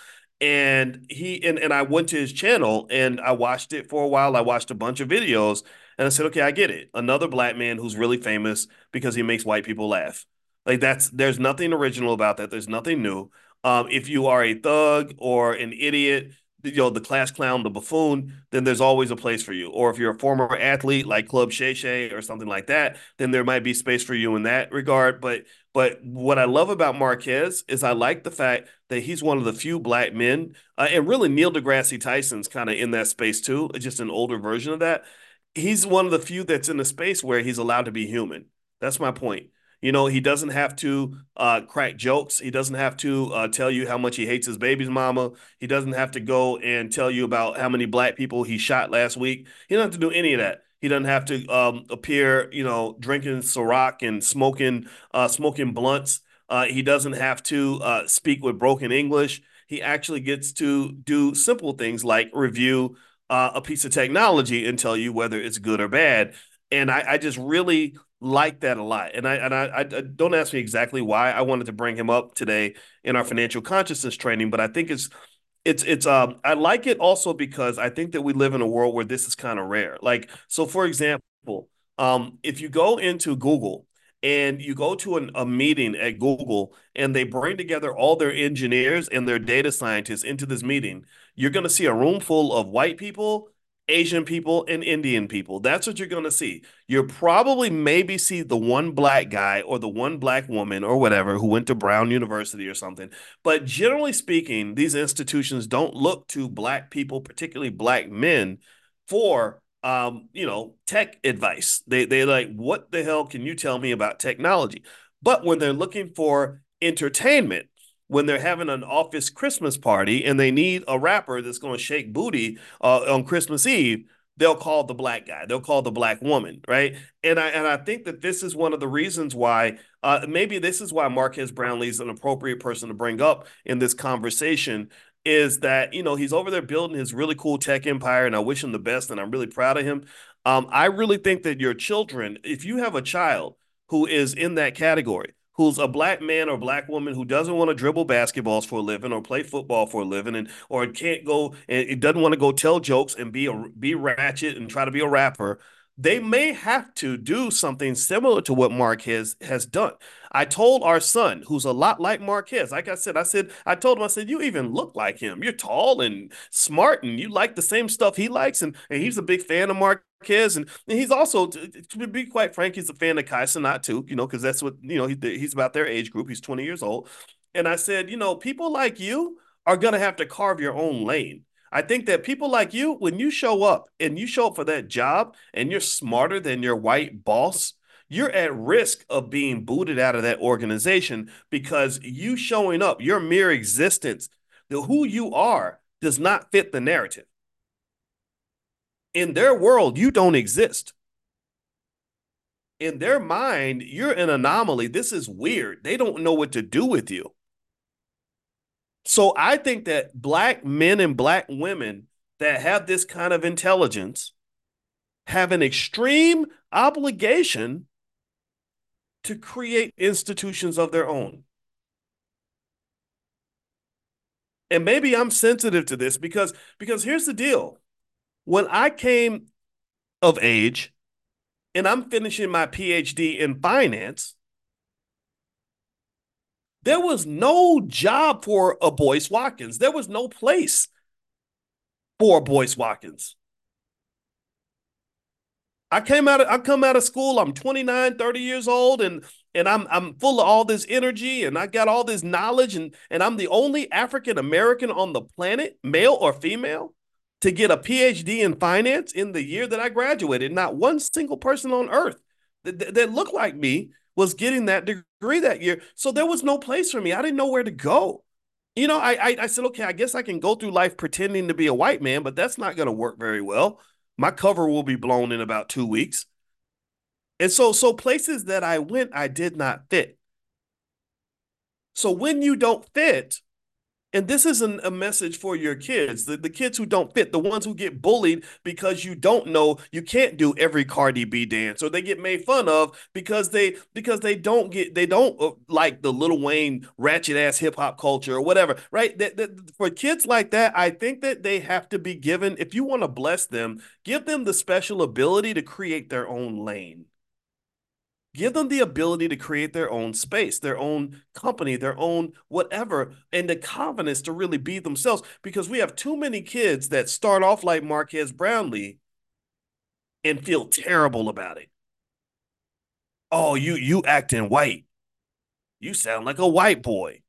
And he and, and I went to his channel and I watched it for a while. I watched a bunch of videos and I said, okay, I get it. Another black man who's really famous because he makes white people laugh. Like that's there's nothing original about that. There's nothing new. Um, if you are a thug or an idiot, you know, the class clown, the buffoon, then there's always a place for you. Or if you're a former athlete like Club Shay Shay or something like that, then there might be space for you in that regard. But but what I love about Marques is I like the fact that he's one of the few black men, uh, and really Neil deGrasse Tyson's kind of in that space too, just an older version of that. He's one of the few that's in a space where he's allowed to be human. That's my point. You know, he doesn't have to uh, crack jokes. He doesn't have to uh, tell you how much he hates his baby's mama. He doesn't have to go and tell you about how many black people he shot last week. He doesn't have to do any of that. He doesn't have to um, appear, you know, drinking Ciroc and smoking uh, smoking blunts. Uh, he doesn't have to uh, speak with broken English. He actually gets to do simple things like review uh, a piece of technology and tell you whether it's good or bad. And I, I just really like that a lot. And I and I, I don't ask me exactly why I wanted to bring him up today in our financial consciousness training, but I think it's it's it's um I like it also because I think that we live in a world where this is kind of rare. Like so, for example, um, if you go into Google and you go to an, a meeting at Google and they bring together all their engineers and their data scientists into this meeting, you're going to see a room full of white people, Asian people, and Indian people. That's what you're going to see. You'll probably maybe see the one black guy or the one black woman or whatever who went to Brown University or something. But generally speaking, these institutions don't look to black people, particularly black men, for um, you know, tech advice. They they like, what the hell can you tell me about technology? But when they're looking for entertainment, when they're having an office Christmas party and they need a rapper that's going to shake booty uh, on Christmas Eve, they'll call the black guy. They'll call the black woman, right? And I and I think that this is one of the reasons why uh, maybe this is why Marques Brownlee is an appropriate person to bring up in this conversation. Is that you know he's over there building his really cool tech empire, and I wish him the best, and I'm really proud of him. Um, I really think that your children, if you have a child who is in that category, who's a black man or black woman who doesn't want to dribble basketballs for a living or play football for a living and or can't go and it doesn't want to go tell jokes and be a be ratchet and try to be a rapper, they may have to do something similar to what Marques has done. I told our son, who's a lot like Marques, like I said, I said, I told him, I said, you even look like him. You're tall and smart and you like the same stuff he likes. And, and he's a big fan of Marques. And, and he's also, to, to be quite frank, he's a fan of Kai Cenat too, you know, because that's what, you know, he, he's about their age group. He's twenty years old. And I said, you know, people like you are going to have to carve your own lane. I think that people like you, when you show up and you show up for that job and you're smarter than your white boss, you're at risk of being booted out of that organization because you showing up, your mere existence, the who you are does not fit the narrative. In their world, you don't exist. In their mind, you're an anomaly. This is weird. They don't know what to do with you. So I think that black men and black women that have this kind of intelligence have an extreme obligation to create institutions of their own. And maybe I'm sensitive to this because because here's the deal. When I came of age and I'm finishing my PhD in finance, there was no job for a Boyce Watkins. There was no place for a Boyce Watkins. I came out of, I come out of school, I'm twenty-nine, thirty years old and and I'm I'm full of all this energy and I got all this knowledge and and I'm the only African American on the planet, male or female, to get a PhD in finance in the year that I graduated. Not one single person on earth that, that looked like me was getting that degree that year. So there was no place for me. I didn't know where to go. You know, I, I I said, okay, I guess I can go through life pretending to be a white man, but that's not going to work very well. My cover will be blown in about two weeks. And so, so places that I went, I did not fit. So when you don't fit, and this isn't a message for your kids, the, the kids who don't fit, the ones who get bullied because you don't know you can't do every Cardi B dance, or they get made fun of because they because they don't get they don't uh, like the Lil Wayne ratchet ass hip hop culture or whatever, right? That, that, for kids like that, I think that they have to be given, if you want to bless them, give them the special ability to create their own lane. Give them the ability to create their own space, their own company, their own whatever, and the confidence to really be themselves. Because we have too many kids that start off like Marquez Brownlee and feel terrible about it. Oh, you you acting white. You sound like a white boy.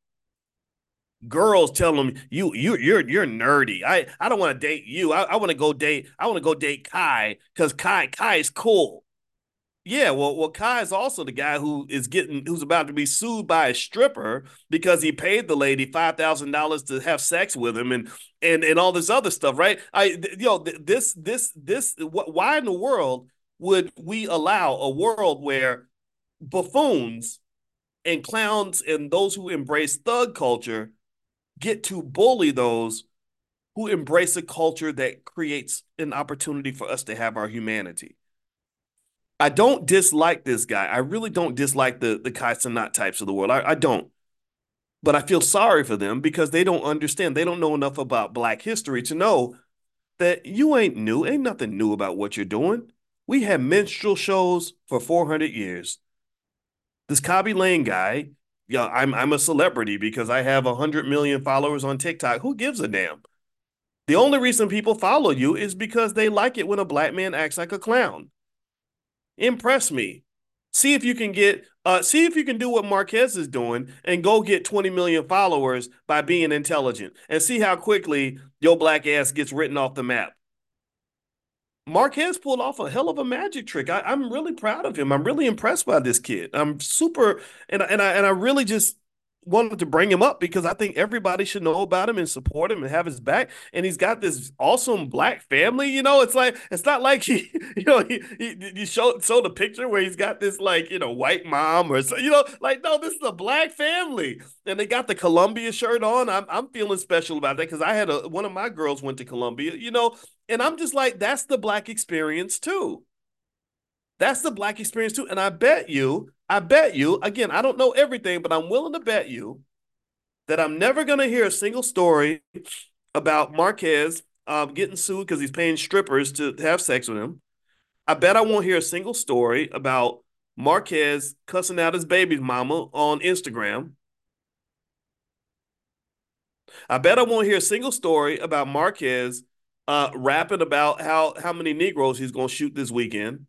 Girls tell them you you you're you're nerdy. I I don't want to date you. I, I want to go date. I want to go date Kai because Kai Kai is cool. Yeah, well, well, Kai is also the guy who is getting who's about to be sued by a stripper because he paid the lady five thousand dollars to have sex with him and and and all this other stuff, right? I th- you know th- this this this wh- why in the world would we allow a world where buffoons and clowns and those who embrace thug culture get to bully those who embrace a culture that creates an opportunity for us to have our humanity? I don't dislike this guy. I really don't dislike the the Kai Cenat types of the world. I, I don't. But I feel sorry for them because they don't understand. They don't know enough about Black history to know that you ain't new. Ain't nothing new about what you're doing. We had minstrel shows for four hundred years. This Kobby Lane guy, yeah, I'm I'm a celebrity because I have one hundred million followers on TikTok. Who gives a damn? The only reason people follow you is because they like it when a black man acts like a clown. Impress me. See if you can get uh see if you can do what Marquez is doing and go get twenty million followers by being intelligent and see how quickly your black ass gets written off the map. Marquez pulled off a hell of a magic trick. I, I'm really proud of him. I'm really impressed by this kid. I'm super, and and I and I really just wanted to bring him up because I think everybody should know about him and support him and have his back. And he's got this awesome black family. You know, it's like it's not like he, you know, he, he you show show the picture where he's got this like you know white mom or so, you know, like no, this is a black family, and they got the Columbia shirt on. I'm I'm feeling special about that because I had a one of my girls went to Columbia. You know, and I'm just like, that's the black experience too. That's the black experience too. And I bet you, I bet you, again, I don't know everything, but I'm willing to bet you that I'm never going to hear a single story about Marquez um, getting sued because he's paying strippers to have sex with him. I bet I won't hear a single story about Marquez cussing out his baby's mama on Instagram. I bet I won't hear a single story about Marquez uh, rapping about how how many Negroes he's going to shoot this weekend.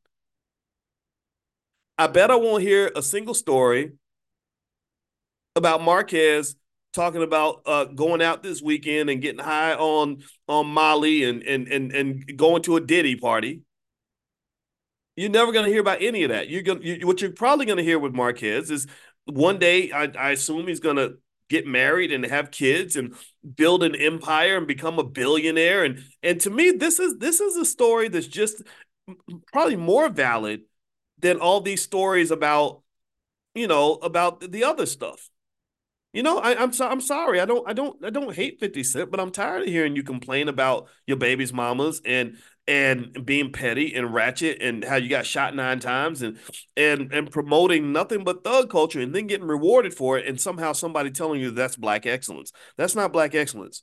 I bet I won't hear a single story about Marquez talking about uh, going out this weekend and getting high on on Molly and and and and going to a Diddy party. You're never going to hear about any of that. You're going you, what you're probably going to hear with Marquez is one day I, I assume he's going to get married and have kids and build an empire and become a billionaire and and to me this is this is a story that's just probably more valid than all these stories about you know about the other stuff. You know, I, I'm so, I'm sorry. I don't I don't I don't hate fifty Cent, but I'm tired of hearing you complain about your baby's mamas and and being petty and ratchet and how you got shot nine times and and and promoting nothing but thug culture and then getting rewarded for it and somehow somebody telling you that's black excellence. That's not black excellence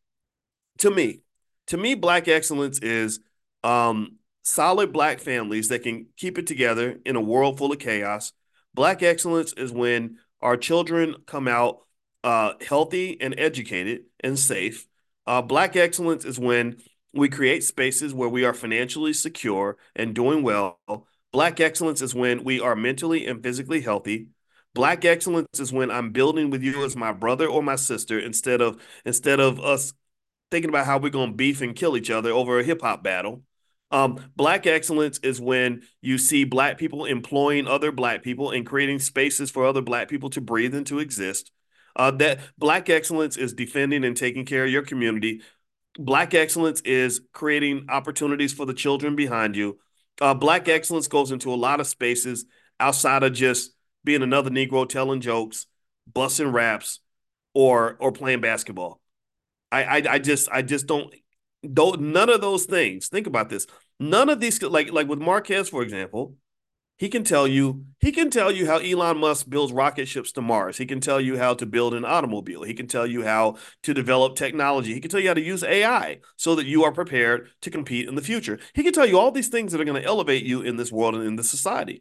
to me. To me, black excellence is um, solid black families that can keep it together in a world full of chaos. Black excellence is when our children come out uh, healthy and educated and safe. Uh, black excellence is when we create spaces where we are financially secure and doing well. Black excellence is when we are mentally and physically healthy. Black excellence is when I'm building with you as my brother or my sister instead of instead of us thinking about how we're going to beef and kill each other over a hip hop battle. Um, black excellence is when you see black people employing other black people and creating spaces for other black people to breathe and to exist. Uh, that black excellence is defending and taking care of your community. Black excellence is creating opportunities for the children behind you. Uh, black excellence goes into a lot of spaces outside of just being another Negro telling jokes, busting raps, or or playing basketball. I, I I just I just don't don't none of those things. Think about this. None of these like like with Marquez, for example, he can tell you he can tell you how Elon Musk builds rocket ships to Mars. He can tell you how to build an automobile. He can tell you how to develop technology. He can tell you how to use A I so that you are prepared to compete in the future. He can tell you all these things that are going to elevate you in this world and in this society.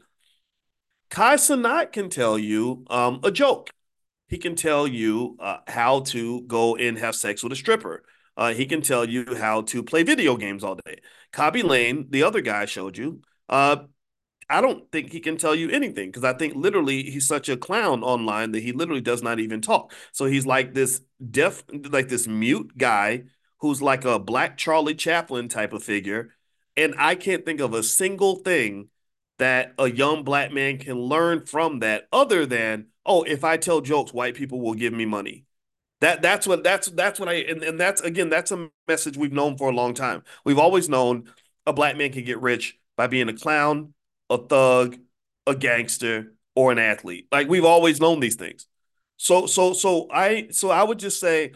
Kai Cenat can tell you um, a joke. He can tell you uh, how to go and have sex with a stripper. Uh, he can tell you how to play video games all day. Khaby Lame, the other guy I showed you, uh, I don't think he can tell you anything because I think literally he's such a clown online that he literally does not even talk. So he's like this deaf, like this mute guy who's like a black Charlie Chaplin type of figure. And I can't think of a single thing that a young black man can learn from that other than, oh, if I tell jokes, white people will give me money. That that's what that's that's what I and, and that's again that's a message we've known for a long time. We've always known a black man can get rich by being a clown, a thug, a gangster, or an athlete. Like we've always known these things. So so so I so I would just say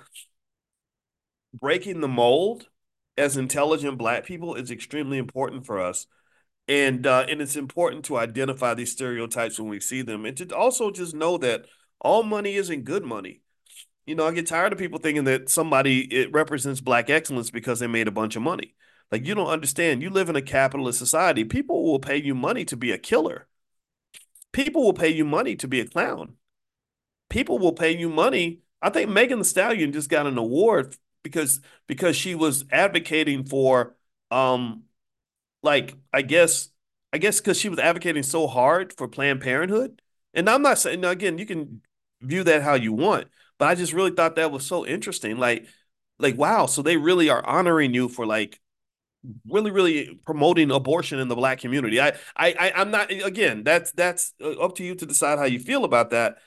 breaking the mold as intelligent black people is extremely important for us. And uh, and it's important to identify these stereotypes when we see them, and to also just know that all money isn't good money. You know, I get tired of people thinking that somebody it represents black excellence because they made a bunch of money. Like you don't understand. You live in a capitalist society. People will pay you money to be a killer. People will pay you money to be a clown. People will pay you money. I think Megan Thee Stallion just got an award because because she was advocating for um like I guess I guess because she was advocating so hard for Planned Parenthood. And I'm not saying now again, you can view that how you want, but I just really thought that was so interesting. Like, like wow, so they really are honoring you for like really, really promoting abortion in the black community. I, I, I I'm not again. That's that's uh, up to you to decide how you feel about that,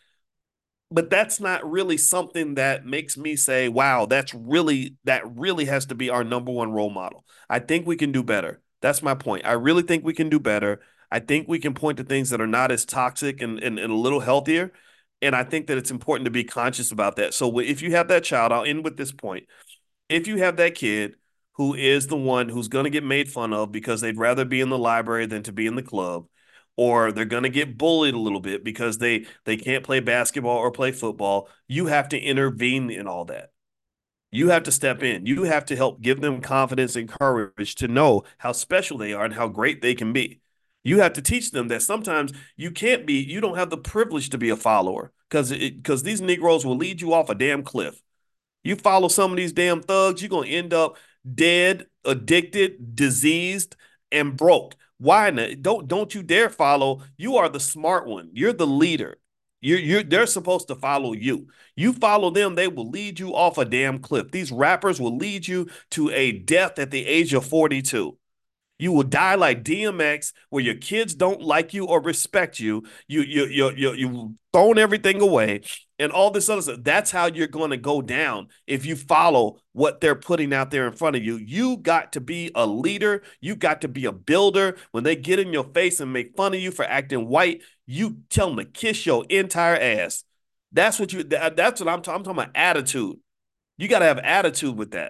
but that's not really something that makes me say, wow, that's really that really has to be our number one role model. I think we can do better. That's my point. I really think we can do better. I think we can point to things that are not as toxic and, and, and a little healthier. And I think that it's important to be conscious about that. So if you have that child, I'll end with this point. If you have that kid who is the one who's going to get made fun of because they'd rather be in the library than to be in the club, or they're going to get bullied a little bit because they they can't play basketball or play football, you have to intervene in all that. You have to step in. You have to help give them confidence and courage to know how special they are and how great they can be. You have to teach them that sometimes you can't be, you don't have the privilege to be a follower because because these Negroes will lead you off a damn cliff. You follow some of these damn thugs, you're gonna end up dead, addicted, diseased, and broke. Why not? Don't don't you dare follow. You are the smart one. You're the leader. You're you're they're supposed to follow you. You follow them, they will lead you off a damn cliff. These rappers will lead you to a death at the age of forty-two. You will die like D M X, where your kids don't like you or respect you. You you you you you thrown everything away, and all this other stuff. That's how you're going to go down if you follow what they're putting out there in front of you. You got to be a leader. You got to be a builder. When they get in your face and make fun of you for acting white, you tell them to kiss your entire ass. That's what you. That, that's what I'm, I'm talking about. Attitude. You got to have attitude with that.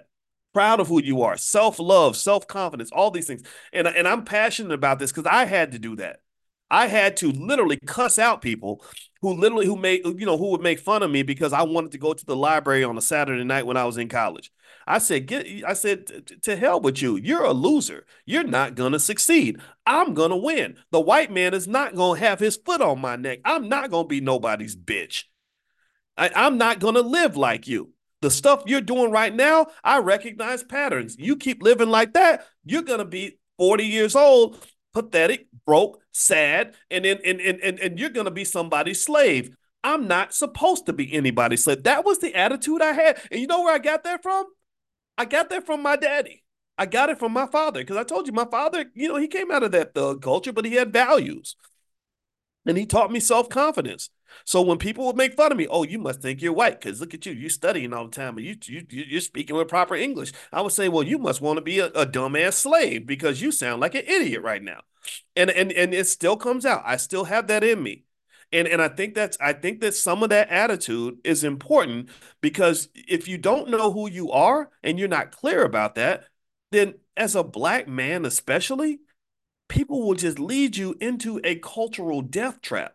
Proud of who you are, self-love, self-confidence, all these things. And, and I'm passionate about this because I had to do that. I had to literally cuss out people who literally who made you know who would make fun of me because I wanted to go to the library on a Saturday night when I was in college. I said, get I said to hell with you. You're a loser. You're not gonna succeed. I'm gonna win. The white man is not gonna have his foot on my neck. I'm not gonna be nobody's bitch. I, I'm not going to live like you. The stuff you're doing right now, I recognize patterns. You keep living like that, you're going to be forty years old, pathetic, broke, sad, and then and, and, and, and you're going to be somebody's slave. I'm not supposed to be anybody's slave. That was the attitude I had. And you know where I got that from? I got that from my daddy. I got it from my father because I told you my father, you know, he came out of that thug culture, but he had values and he taught me self confidence. So when people would make fun of me, oh, you must think you're white because look at you, you're studying all the time, and you you you're speaking with proper English. I would say, well, you must want to be a, a dumbass slave because you sound like an idiot right now, and and and it still comes out. I still have that in me, and and I think that's I think that some of that attitude is important because if you don't know who you are and you're not clear about that, then as a black man especially, people will just lead you into a cultural death trap.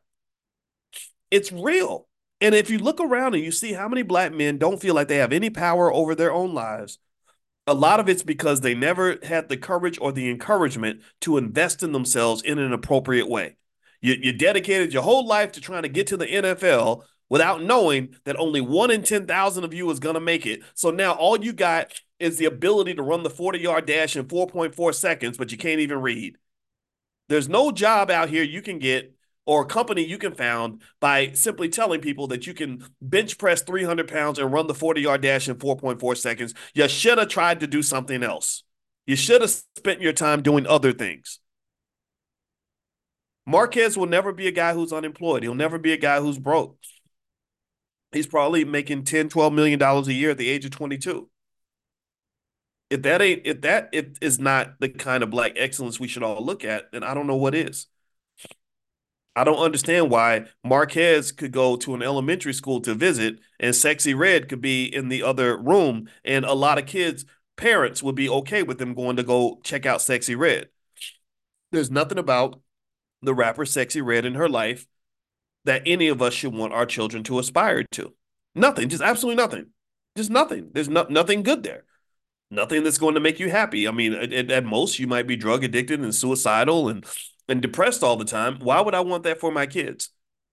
It's real. And if you look around and you see how many black men don't feel like they have any power over their own lives, a lot of it's because they never had the courage or the encouragement to invest in themselves in an appropriate way. You, you dedicated your whole life to trying to get to the N F L without knowing that only one in ten thousand of you is going to make it. So now all you got is the ability to run the forty yard dash in four point four seconds, but you can't even read. There's no job out here you can get or a company you can found by simply telling people that you can bench press three hundred pounds and run the forty yard dash in four point four seconds. You should have tried to do something else. You should have spent your time doing other things. Marquez will never be a guy who's unemployed. He'll never be a guy who's broke. He's probably making ten, twelve million dollars a year at the age of twenty-two. If that ain't if that if is not the kind of black excellence we should all look at, then I don't know what is. I don't understand why Marquez could go to an elementary school to visit and Sexy Red could be in the other room and a lot of kids' parents would be okay with them going to go check out Sexy Red. There's nothing about the rapper Sexy Red in her life that any of us should want our children to aspire to. Nothing, just absolutely nothing. Just nothing. There's no, nothing good there. Nothing that's going to make you happy. I mean, at, at most, you might be drug addicted and suicidal and and depressed all the time. Why would I want that for my kids?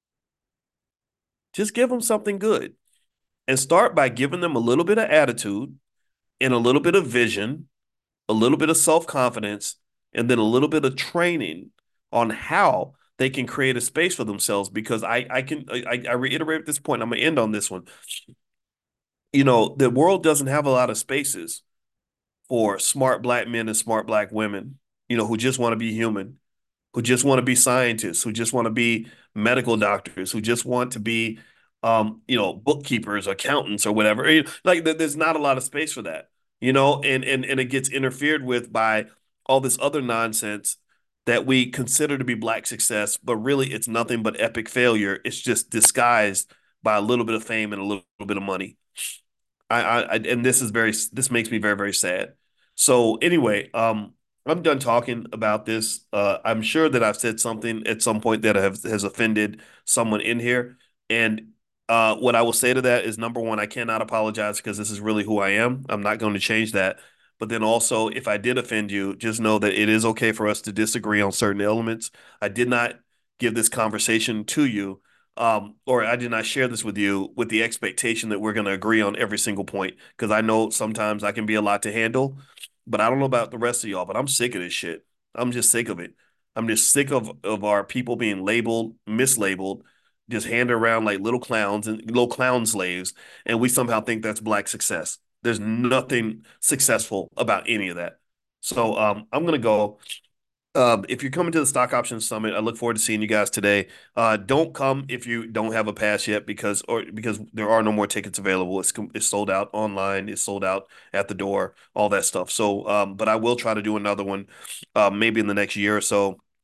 Just give them something good and start by giving them a little bit of attitude and a little bit of vision, a little bit of self confidence, and then a little bit of training on how they can create a space for themselves. Because I, I can, I, I reiterate this point. I'm gonna end on this one. You know, the world doesn't have a lot of spaces for smart black men and smart black women. You know, who just want to be human, who just want to be scientists, who just want to be medical doctors, who just want to be, um, you know, bookkeepers, accountants, or whatever. Like, there's not a lot of space for that, you know, and and and it gets interfered with by all this other nonsense that we consider to be black success, but really it's nothing but epic failure. It's just disguised by a little bit of fame and a little, little bit of money. I, I, and this is very, this makes me very, very sad. So anyway, um, I'm done talking about this. Uh, I'm sure that I've said something at some point that have, has offended someone in here. And uh, what I will say to that is number one, I cannot apologize because this is really who I am. I'm not going to change that. But then also, if I did offend you, just know that it is okay for us to disagree on certain elements. I did not give this conversation to you um, or I did not share this with you with the expectation that we're going to agree on every single point because I know sometimes I can be a lot to handle, but I don't know about the rest of y'all, but I'm sick of this shit. I'm just sick of it. I'm just sick of of our people being labeled, mislabeled, just handed around like little clowns and little clown slaves, and we somehow think that's black success. There's nothing successful about any of that. So um, I'm gonna go. Um, if you're coming to the Stock Options Summit, I look forward to seeing you guys today. Uh, don't come if you don't have a pass yet because or because there are no more tickets available. It's it's sold out online. It's sold out at the door. All that stuff. So, um, but I will try to do another one, uh, maybe in the next year or so.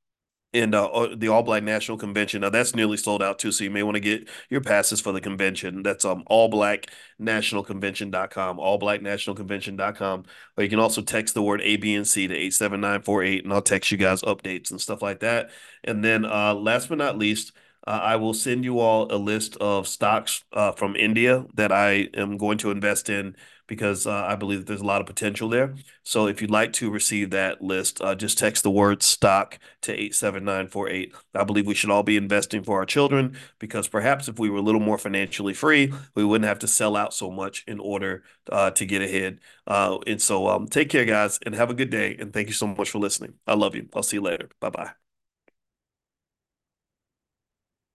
and uh, uh, the All Black National Convention. Now that's nearly sold out too, so you may want to get your passes for the convention. That's um all black national convention dot com, all black national convention dot com. Or you can also text the word A B N C to eight seven nine four eight, and I'll text you guys updates and stuff like that. And then uh, last but not least, uh, I will send you all a list of stocks uh, from India that I am going to invest in because uh, I believe that there's a lot of potential there. So if you'd like to receive that list, uh, just text the word stock to eight seven nine four eight. I believe we should all be investing for our children because perhaps if we were a little more financially free, we wouldn't have to sell out so much in order uh, to get ahead. Uh, and so um, take care, guys, and have a good day. And thank you so much for listening. I love you. I'll see you later. Bye bye.